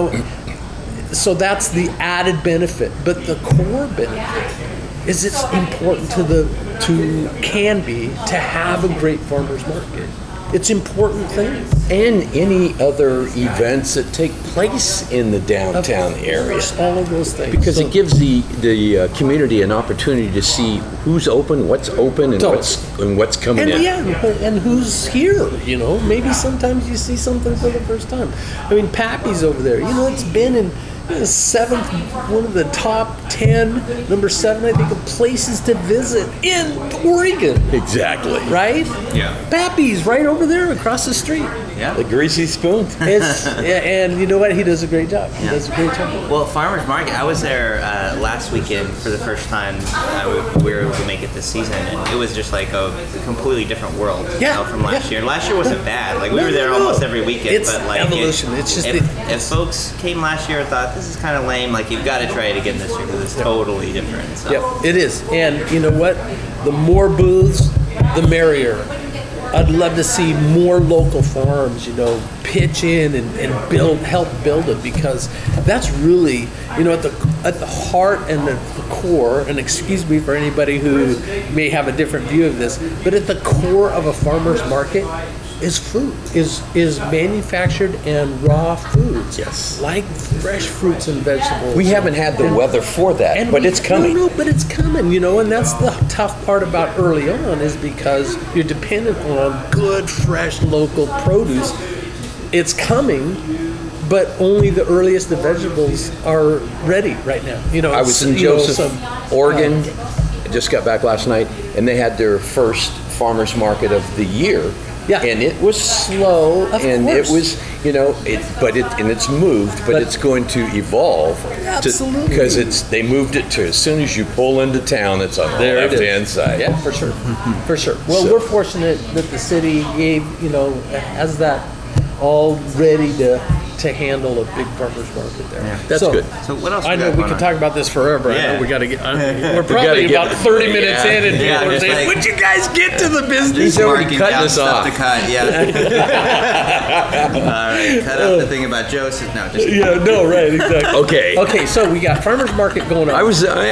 that's the added benefit. But the core benefit is it's important to Canby to have a great farmers market. It's important thing. And any other events that take place in the downtown area. All of those things. Because it gives the community an opportunity to see who's open, what's open, and what's coming in. Yeah, and who's here, Maybe sometimes you see something for the first time. I mean, Pappy's over there. It's been in seventh, one of the top 10, number 7, I think, of places to visit in Oregon. Exactly. Right? Yeah. Pappy's right over there across the street. Yeah. The greasy spoon. And you know what? He does a great job. He does a great job. Well, farmers market, I was there last weekend for the first time we were able to make it this season, and it was just like a completely different world from last year. And last year wasn't bad. Like, we were there almost every weekend. It's but like evolution. It's just if folks came last year and thought, this is kind of lame, like, you've got to try it again this year because it's totally different. So. Yep, it is. And you know what? The more booths, the merrier. I'd love to see more local farms, pitch in and help build it, because that's really, at the heart and the core, and excuse me for anybody who may have a different view of this, but at the core of a farmer's market is food, is manufactured and raw foods. Yes. Like fresh fruits and vegetables. We haven't had the weather for that, but it's coming. No, but it's coming, and that's the tough part about early on, is because you're dependent on good, fresh, local produce. It's coming, but only the earliest of vegetables are ready right now. I was in Joseph, Oregon. I just got back last night, and they had their first farmers market of the year. Yeah. And it was slow, and it was, it's moved, but it's going to evolve. Absolutely. Because they moved it to, as soon as you pull into town, it's on the left-hand side. Yeah, for sure. For sure. Well, we're fortunate that the city gave, has that all ready to handle a big farmer's market there. Yeah. That's good. So what else? I know we could talk about this forever. Yeah. I know we got to get. We're probably about 30 minutes in, and people are saying, "Would you guys get to the business?" He's already cutting us off. To cut, yeah. All right, cut out the thing about Joseph. No, just right, exactly. Okay. Okay, so we got farmers market going on. I'm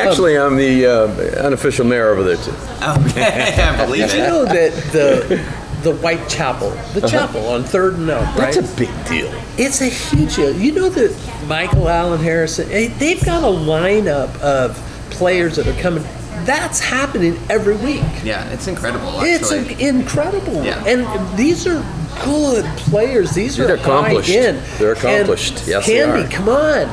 the unofficial mayor over there too. Okay, I believe Did you know that the White Chapel, chapel on 3rd and Elm, right? That's a big deal. It's a huge deal. You know that Michael Allen Harrison, they've got a lineup of players that are coming. that's happening every week. Yeah, it's incredible. Actually. It's incredible. Yeah. And these are good players. These are accomplished. high-end. They're accomplished. And Yes, Canby, they are. come on.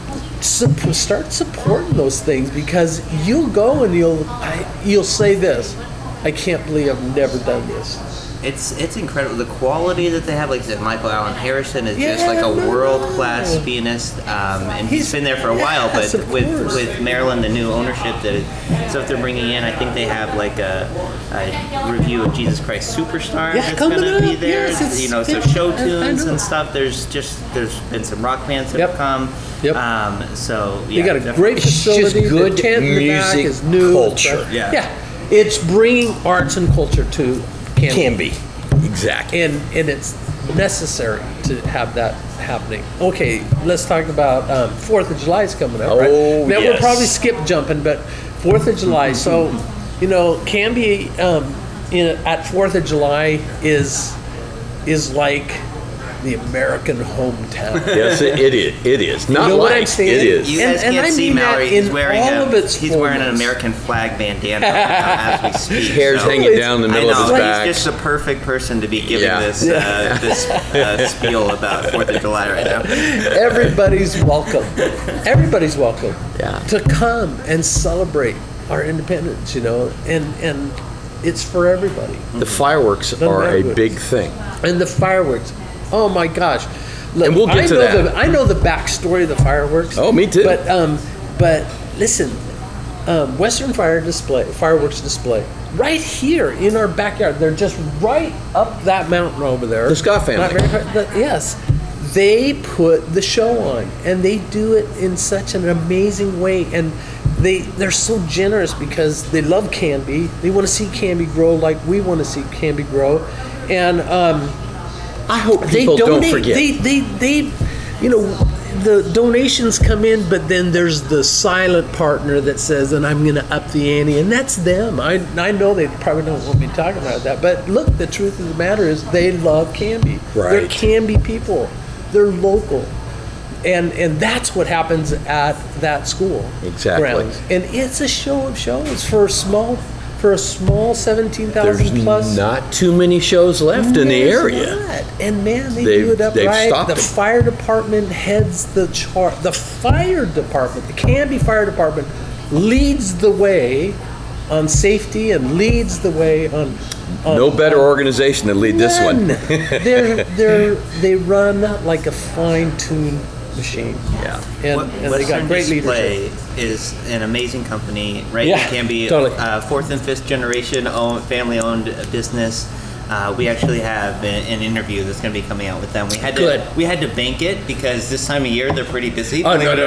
Start supporting those things, because you'll go and you'll say this, I can't believe I've never done this. It's incredible. The quality that they have, like I said, Michael Allen Harrison is just like a world-class pianist, and he's been there for a while. But with Maryland, the new ownership stuff they're bringing in, I think they have like a review of Jesus Christ Superstar that's going to be there. Yes, so show tunes and stuff. There's been some rock bands that have come. Yep. So They got a great facility. It's just good the tent in the back music is new. culture. Yeah. It's bringing arts and culture to Canby. Exactly. And it's necessary to have that happening. Okay, let's talk about 4th of July is coming up, right? Now we'll probably skip jumping, but 4th of July. So, Canby at 4th of July is like the American hometown. Yes, it is. It is. Not You know what like I'm saying? it is. You guys can't see Mallory. He's wearing an fullness. American flag bandana as we speak. His hair's hanging down the middle of his back. He's just the perfect person to be giving this spiel about 4th of July right now. Everybody's welcome. Everybody's welcome Yeah. to come and celebrate our independence, and it's for everybody. The fireworks are a big thing. And the fireworks, oh my gosh. Look, And we'll get to that. I know the backstory of the fireworks. Oh, me too. But listen, Western fireworks display, right here in our backyard. They're just right up that mountain over there. The Scott family. Not very far, yes. They put the show on, and they do it in such an amazing way. And they're so generous because they love Canby. They want to see Canby grow like we want to see Canby grow. And I hope people don't forget. They the donations come in, but then there's the silent partner that says, and I'm going to up the ante, and that's them. I know they probably don't want me talking about that, but look, the truth of the matter is they love Canby. Right. They're Canby people. They're local. And that's what happens at that school. Exactly. Grounds. And it's a show of shows for a small 17,000 plus. There's not too many shows left in the area. Not. And man, they do it up right. The fire department heads the chart. The fire department, the Canby Fire Department, leads the way on safety and leads the way on no better organization to lead this one. They run like a fine-tuned machine. Yeah. And they got great Display leadership. is an amazing company, right? Yeah, It can be totally. Fourth and fifth generation family-owned business. We actually have an interview that's going to be coming out with them. We had to bank it because this time of year they're pretty busy. Oh no!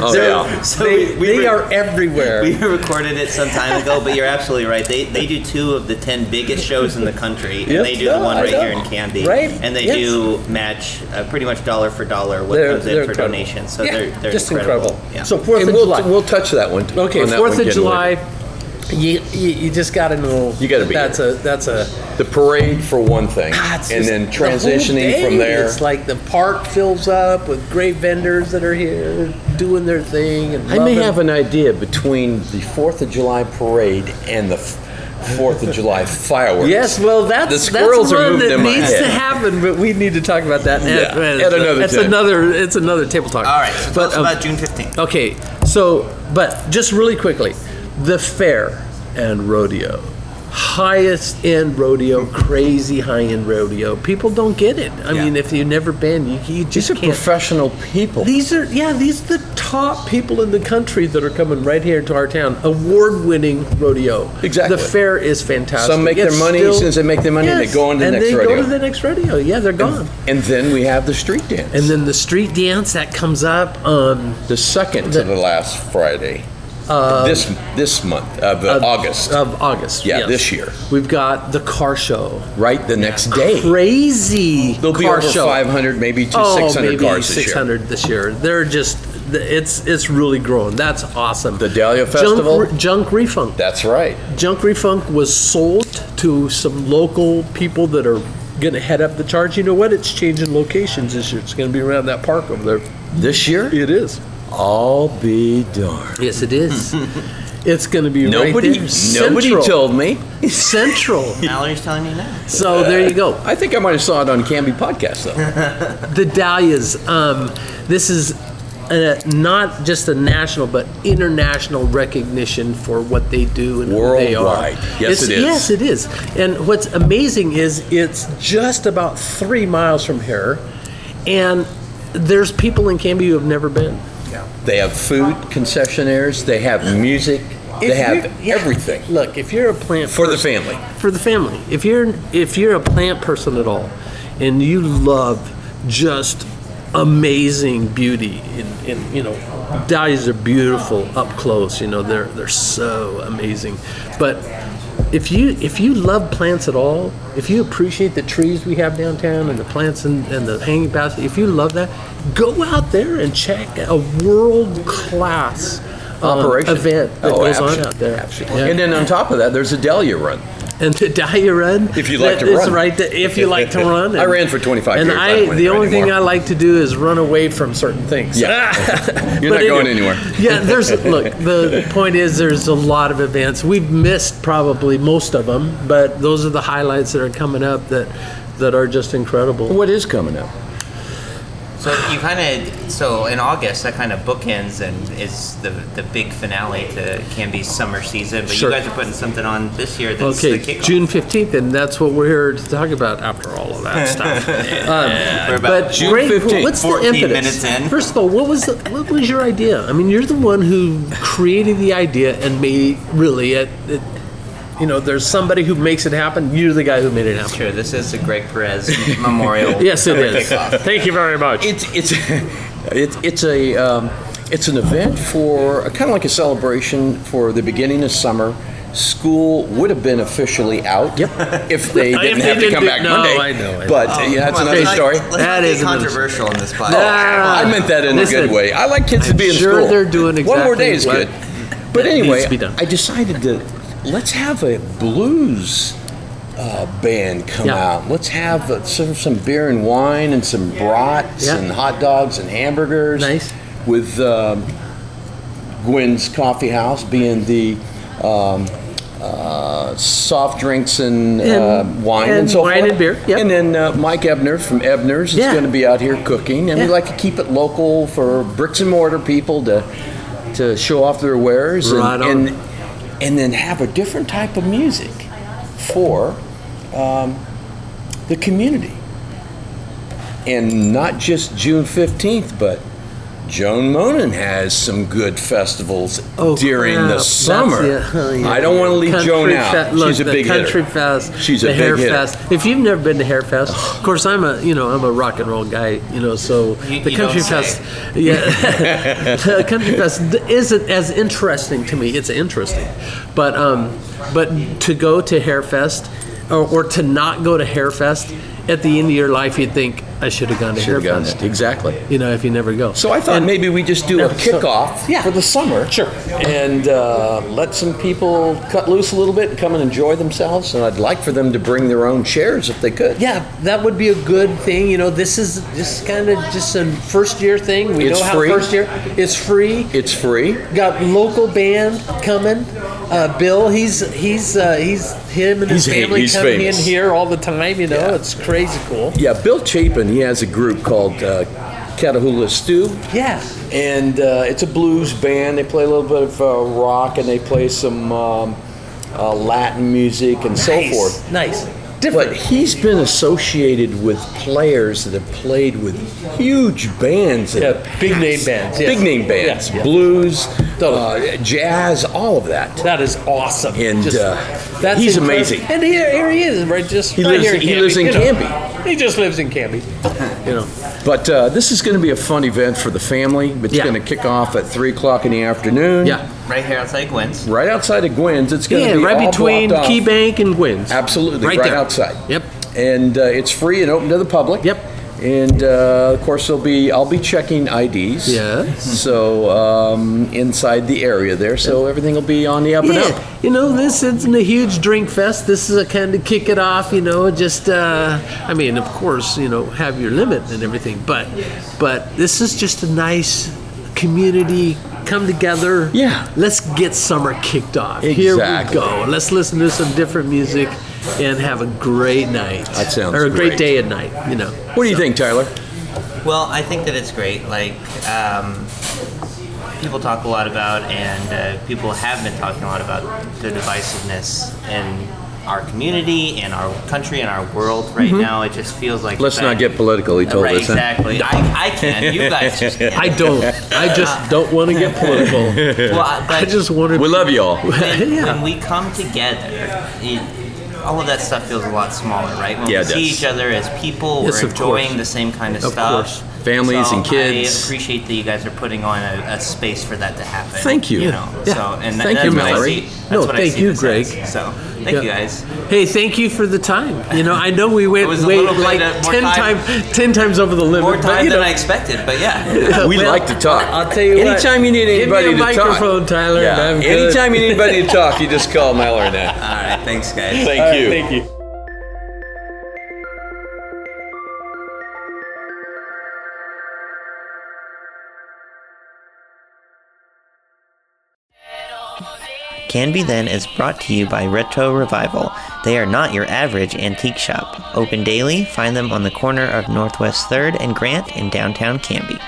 They are everywhere. We recorded it some time ago, but you're absolutely right. They do 2 of the 10 biggest shows in the country, and they do the one right here in Canby. Right. And they do match pretty much dollar for dollar what comes in for donations. So they're just incredible. Yeah. So 4th of July. We'll touch that one. Okay, 4th of July. You just got to know. You got to be. That's a the parade for one thing, and then transitioning from there. It's like the park fills up with great vendors that are here doing their thing. And I may have an idea between the 4th of July parade and the 4th of July fireworks. Yes, well, the squirrels are moving in my head. Needs to happen, but we need to talk about that at another time. It's another table talk. All right, so tell us about June 15th. Okay, so but just really quickly, the fair and rodeo. Highest end rodeo, crazy high end rodeo. People don't get it. I mean, if you've never been, you just can't. Professional people. These are the top people in the country that are coming right here to our town. Award-winning rodeo. Exactly. The fair is fantastic. Some make their money. As soon as they make their money, they go on to the next rodeo. And they go to the next rodeo. Yeah, they're gone. And then we have the street dance. And then the street dance that comes up the second to the last Friday. This month of August. Of August. Yeah, yes. this year. We've got the car show. Right, the next day. Crazy There'll be car over show. 500, maybe 600 maybe cars this year. 600 this year. They're just, it's really growing. That's awesome. The Dahlia Festival. Junk Refunk. That's right. Junk Refunk was sold to some local people that are going to head up the charge. You know what? It's changing locations this year. It's going to be around that park over there. This year? It is. I'll be darned. Yes, it is. It's going to be Nobody right there. Nobody told me. Central. Mallory's telling you now. So there you go. I think I might have saw it on Canby podcast though. The Dahlias. This is not just a national but international recognition for what they do and who they are. Worldwide. Yes, it is. Yes, it is. And what's amazing is it's just about 3 miles from here, and there's people in Canby who have never been. They have food concessionaires. They have music. They have everything. Look, if you're a plant for person, the family. For the family. If you're a plant person at all, and you love just amazing beauty, and you know, dahlias are beautiful up close. You know, they're so amazing. But if you love plants at all, if you appreciate the trees we have downtown and the plants and the hanging baskets, if you love that, go out there and check a world-class operation event that goes on out there. Absolutely. Yeah. And then on top of that, there's a Dahlia Run. And the Dahlia Run, if you like to run, right. If you like to run, I ran for 25 years. And the only thing I like to do is run away from certain things. Yeah, you're not going anywhere. Yeah, look. The point is, there's a lot of events. We've missed probably most of them, but those are the highlights that are coming up that are just incredible. What is coming up? So you in August that kind of bookends and is the big finale to Canby's summer season. But Sure. you guys are putting something on this year that's Okay, the kickoff. June 15th, and that's what we're here to talk about after all of that stuff. We're about June 15th. What's the 14 impetus? minutes in. First of all, what was your idea? I mean, you're the one who created the idea and made really it. You know, there's somebody who makes it happen. You're the guy who made it happen. Sure, this is the Greg Perez Memorial. Yes, it is. Kickoff. Thank you very much. It's an event for kind of like a celebration for the beginning of summer. School would have been officially out if they didn't have to come back Monday. I know. But that's another story. Let's not get controversial in this podcast. I meant that in a good way. I like kids to be in sure school. They're doing exactly one more day is what good. But anyway, needs to be done. I decided to let's have a blues band come out. Let's have some beer and wine and some brats and hot dogs and hamburgers. Nice. With Gwen's Coffee House being the soft drinks and wine and so wine forth. And beer. Yep. And then Mike Ebner from Ebner's is going to be out here cooking. And we like to keep it local for bricks and mortar people to show off their wares. Right on. And then have a different type of music for the community. And not just June 15th, but Joan Monin has some good festivals during the summer. I don't want to leave Joan out. She's a big hitter. Country Fest. She's a the big Hair hitter. Fest. If you've never been to Hair Fest, of course I'm a rock and roll guy. So the Country Fest, the Country Fest isn't as interesting to me. It's interesting, but to go to Hair Fest or to not go to Hair Fest. At the end of your life, you'd think, I should have gone to Hair Fest. Exactly. If you never go. So I thought maybe we just do a kickoff for the summer. Sure. And let some people cut loose a little bit and come and enjoy themselves. And I'd like for them to bring their own chairs if they could. Yeah, that would be a good thing. This is just kind of just a first year thing. We It's know how free. first year. It's free. It's free. Got local band coming. Bill, he's him and his family he's come famous. in here all the time. It's crazy cool. Yeah, Bill Chapin, he has a group called Catahoula Stew. Yeah. And it's a blues band. They play a little bit of rock and they play some Latin music and so forth. Nice. But he's been associated with players that have played with huge bands. Big name bands. Big name bands. Yeah. Blues, jazz, all of that. That is awesome. And that's he's incredible. amazing. And here he is, right? He lives in Canby. He just lives in Canby. But this is going to be a fun event for the family. It's going to kick off at 3 o'clock in the afternoon. Yeah. Right here outside Gwen's. Right outside of Gwen's. It's going to be right all between blocked off. Key Bank and Gwen's. Absolutely, right there. outside. Yep. And it's free and open to the public. Yep. And of course, I'll be checking IDs. Yeah. So inside the area there, so everything will be on the up and up. This isn't a huge drink fest. This is a kind of kick it off. Just of course, have your limit and everything. But this is just a nice community come together. Yeah. Let's get summer kicked off. Exactly. Here we go. Let's listen to some different music and have a great night. That sounds Or a great great. day and night, you know. What do you think, Tyler? Well, I think that it's great. Like, people talk a lot about, and people have been talking a lot about the divisiveness in our community, in our country, in our world right now. It just feels like... Let's not get political, he told right, us. Huh? exactly. I can. You guys just can't. I don't. I just don't want to get political. Well, but I just want to... We love you all. when we come together, all of that stuff feels a lot smaller, right? When Yeah, we it see does. each other as people, Yes, we're of course. enjoying the same kind of Of stuff. course. Families So and kids. I appreciate that you guys are putting on a space for that to happen. Thank you. You know, Yeah. so and Thank that's you, what I Mallory. see. That's No, what I thank see you, this Greg. as. So thank Yeah. you guys. Hey, thank you for the time. You know, I know we went It was a way little bit, like more 10 times over the limit. More but, time you than know, I expected, but yeah. We Well, like to talk. I'll tell you what. Anytime you need Give me anybody a to talk. microphone, Tyler, and I'm good. Anytime you need anybody to talk, you just call Mallory now. All right, thanks, guys. Thank you. Thank you. Canby Then is brought to you by Retro Revival. They are not your average antique shop. Open daily, find them on the corner of Northwest 3rd and Grant in downtown Canby.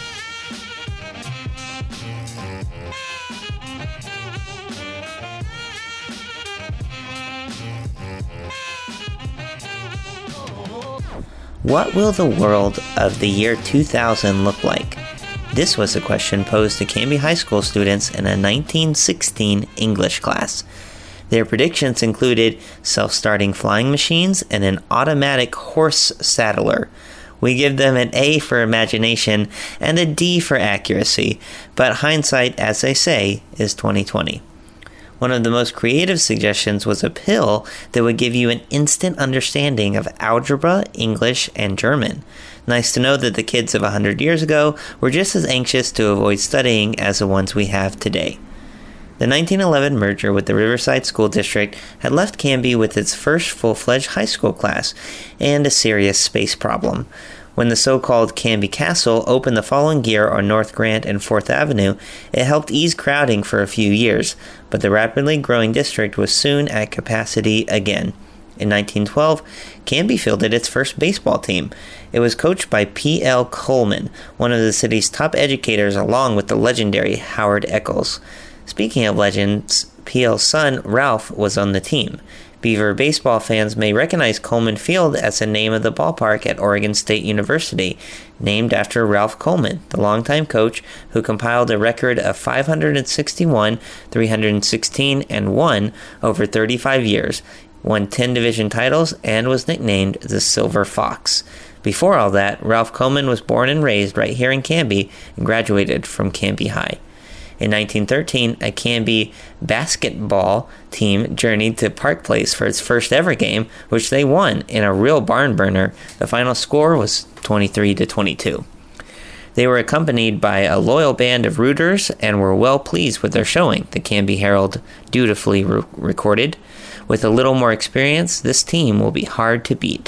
What will the world of the year 2000 look like? This was a question posed to Canby High School students in a 1916 English class. Their predictions included self-starting flying machines and an automatic horse saddler. We give them an A for imagination and a D for accuracy, but hindsight, as they say, is 2020. One of the most creative suggestions was a pill that would give you an instant understanding of algebra, English, and German. Nice to know that the kids of 100 years ago were just as anxious to avoid studying as the ones we have today. The 1911 merger with the Riverside School District had left Canby with its first full-fledged high school class and a serious space problem. When the so-called Canby Castle opened the following year on North Grant and 4th Avenue, it helped ease crowding for a few years, but the rapidly growing district was soon at capacity again. In 1912, Canby fielded its first baseball team. It was coached by P.L. Coleman, one of the city's top educators, along with the legendary Howard Eccles. Speaking of legends, P.L.'s son, Ralph, was on the team. Beaver baseball fans may recognize Coleman Field as the name of the ballpark at Oregon State University, named after Ralph Coleman, the longtime coach who compiled a record of 561, 316, and 1 over 35 years, won 10 division titles, and was nicknamed the Silver Fox. Before all that, Ralph Coleman was born and raised right here in Canby and graduated from Canby High. In 1913, a Canby basketball team journeyed to Park Place for its first ever game, which they won in a real barn burner. The final score was 23-22. They were accompanied by a loyal band of rooters and were well pleased with their showing, the Canby Herald dutifully recorded. With a little more experience, this team will be hard to beat.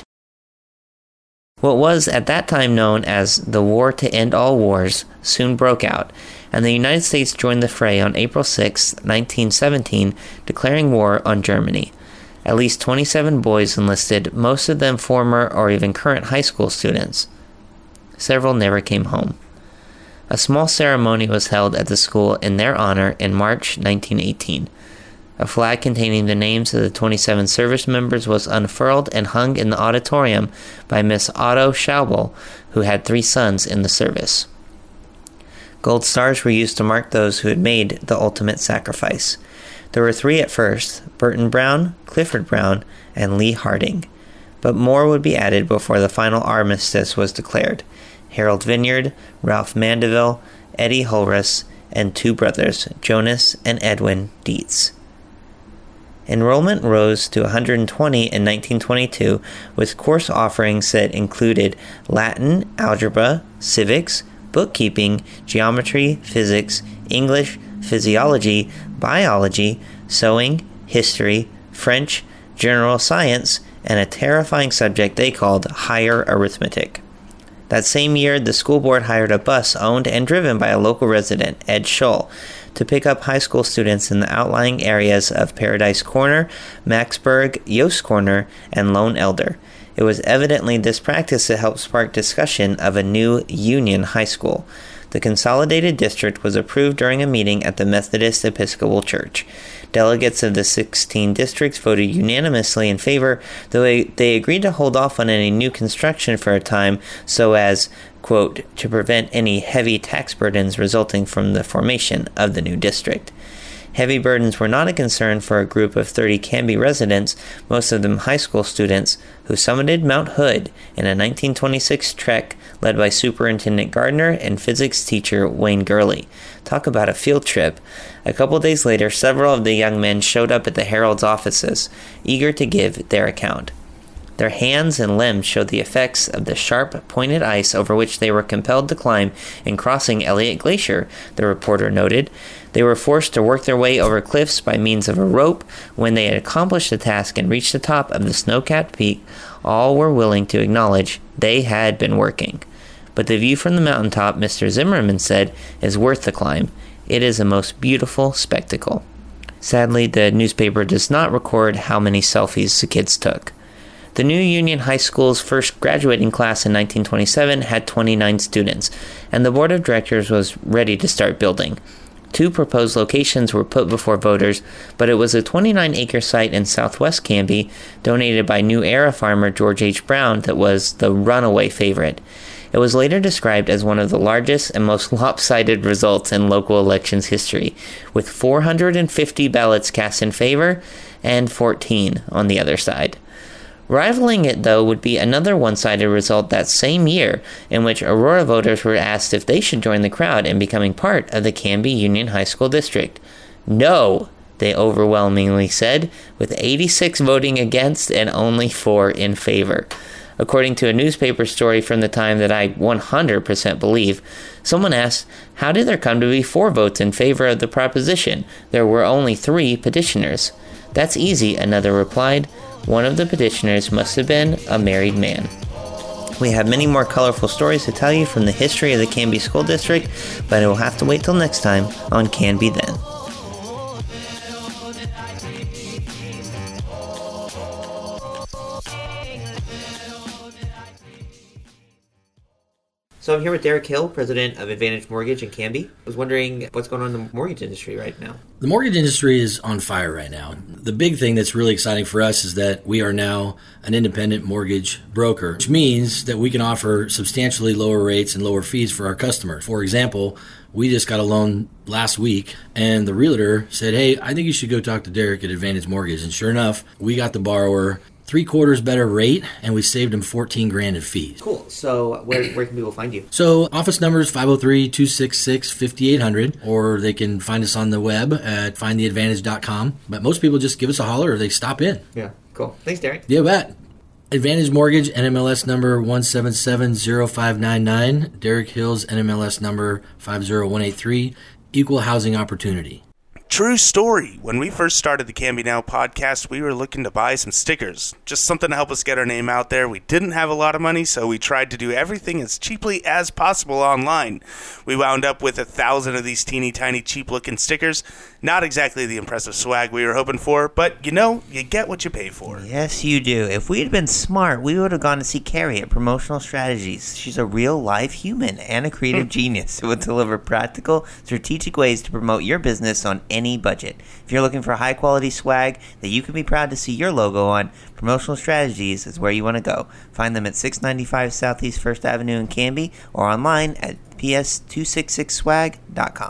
What was at that time known as the War to End All Wars soon broke out, and the United States joined the fray on April 6, 1917, declaring war on Germany. At least 27 boys enlisted, most of them former or even current high school students. Several never came home. A small ceremony was held at the school in their honor in March 1918. A flag containing the names of the 27 service members was unfurled and hung in the auditorium by Miss Otto Schaubel, who had 3 sons in the service. Gold stars were used to mark those who had made the ultimate sacrifice. There were 3 at first: Burton Brown, Clifford Brown, and Lee Harding. But more would be added before the final armistice was declared: Harold Vineyard, Ralph Mandeville, Eddie Holris, and 2 brothers, Jonas and Edwin Dietz. Enrollment rose to 120 in 1922, with course offerings that included Latin, algebra, civics, bookkeeping, geometry, physics, English, physiology, biology, sewing, history, French, general science, and a terrifying subject they called higher arithmetic. That same year, the school board hired a bus owned and driven by a local resident, Ed Schull, to pick up high school students in the outlying areas of Paradise Corner, Maxburg, Yost Corner, and Lone Elder. It was evidently this practice that helped spark discussion of a new Union high school. The consolidated district was approved during a meeting at the Methodist Episcopal Church. Delegates of the 16 districts voted unanimously in favor, though they agreed to hold off on any new construction for a time so as, quote, to prevent any heavy tax burdens resulting from the formation of the new district. Heavy burdens were not a concern for a group of 30 Canby residents, most of them high school students, who summited Mount Hood in a 1926 trek led by Superintendent Gardner and physics teacher Wayne Gurley. Talk about a field trip. A couple days later, several of the young men showed up at the Herald's offices, eager to give their account. Their hands and limbs showed the effects of the sharp, pointed ice over which they were compelled to climb in crossing Elliott Glacier, the reporter noted. They were forced to work their way over cliffs by means of a rope. When they had accomplished the task and reached the top of the snow-capped peak, all were willing to acknowledge they had been working. But the view from the mountaintop, Mr. Zimmerman said, is worth the climb. It is a most beautiful spectacle. Sadly, the newspaper does not record how many selfies the kids took. The new Union High School's first graduating class in 1927 had 29 students, and the board of directors was ready to start building. 2 proposed locations were put before voters, but it was a 29-acre site in southwest Canby, donated by New Era farmer George H. Brown, that was the runaway favorite. It was later described as one of the largest and most lopsided results in local elections history, with 450 ballots cast in favor and 14 on the other side. Rivaling it, though, would be another one-sided result that same year, in which Aurora voters were asked if they should join the crowd in becoming part of the Canby Union High School District. No, they overwhelmingly said, with 86 voting against and only 4 in favor. According to a newspaper story from the time that I 100% believe, someone asked, how did there come to be 4 votes in favor of the proposition? There were only 3 petitioners. That's easy, another replied. One of the petitioners must have been a married man. We have many more colorful stories to tell you from the history of the Canby School District, but it will have to wait till next time on Canby Then. So I'm here with Derek Hill, president of Advantage Mortgage in Canby. I was wondering what's going on in the mortgage industry right now. The mortgage industry is on fire right now. The big thing that's really exciting for us is that we are now an independent mortgage broker, which means that we can offer substantially lower rates and lower fees for our customers. For example, we just got a loan last week, and the realtor said, hey, I think you should go talk to Derek at Advantage Mortgage. And sure enough, we got the borrower 3/4 better rate, and we saved them $14,000 in fees. Cool. So where can people find you? So office number is 503-266-5800, or they can find us on the web at findtheadvantage.com. But most people just give us a holler or they stop in. Yeah, cool. Thanks, Derek. You bet. Advantage Mortgage, NMLS number 1770599. Derek Hill's NMLS number 50183. Equal housing opportunity. True story. When we first started the Canby Now podcast, we were looking to buy some stickers. Just something to help us get our name out there. We didn't have a lot of money, so we tried to do everything as cheaply as possible online. We wound up with 1,000 of these teeny tiny cheap looking stickers. Not exactly the impressive swag we were hoping for, but you know, you get what you pay for. Yes, you do. If we had been smart, we would have gone to see Carrie at Promotional Strategies. She's a real live human and a creative genius who will deliver practical, strategic ways to promote your business on any budget. If you're looking for high quality swag that you can be proud to see your logo on, Promotional Strategies is where you want to go. Find them at 695 Southeast 1st Avenue in Canby or online at ps266swag.com.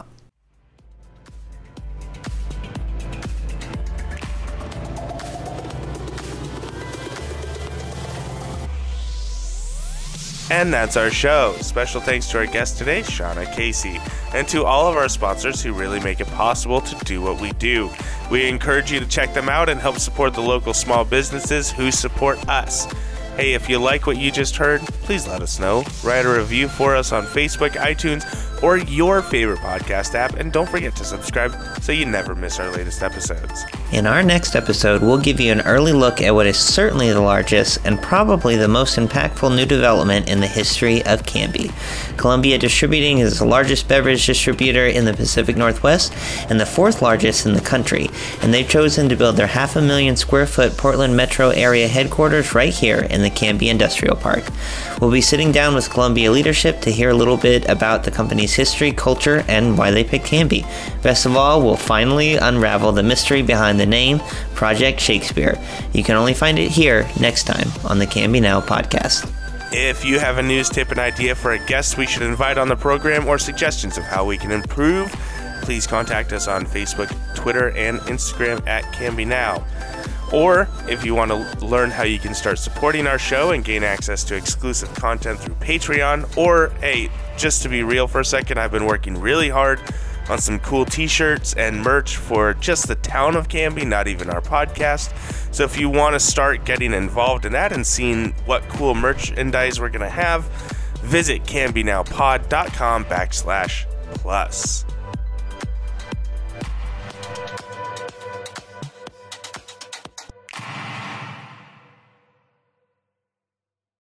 And that's our show. Special thanks to our guest today, Shauna Casey, and to all of our sponsors who really make it possible to do what we do. We encourage you to check them out and help support the local small businesses who support us. Hey, if you like what you just heard, please let us know. Write a review for us on Facebook, iTunes, or your favorite podcast app, and don't forget to subscribe so you never miss our latest episodes. In our next episode, we'll give you an early look at what is certainly the largest and probably the most impactful new development in the history of Canby. Columbia Distributing is the largest beverage distributor in the Pacific Northwest and the fourth largest in the country, and they've chosen to build their 500,000 square foot Portland metro area headquarters right here in the Canby Industrial Park. We'll be sitting down with Columbia leadership to hear a little bit about the company's history, culture, and why they picked Canby. Best of all, we'll finally unravel the mystery behind the name Project Shakespeare. You can only find it here next time on the Canby Now podcast. If you have a news tip, an idea for a guest we should invite on the program, or suggestions of how we can improve, please contact us on Facebook, Twitter, and Instagram at Canby Now. Or if you want to learn how you can start supporting our show and gain access to exclusive content through Patreon, or hey, just to be real for a second, I've been working really hard on some cool t-shirts and merch for just the town of Canby, not even our podcast. So if you want to start getting involved in that and seeing what cool merchandise we're going to have, visit CanbyNowPod.com/plus.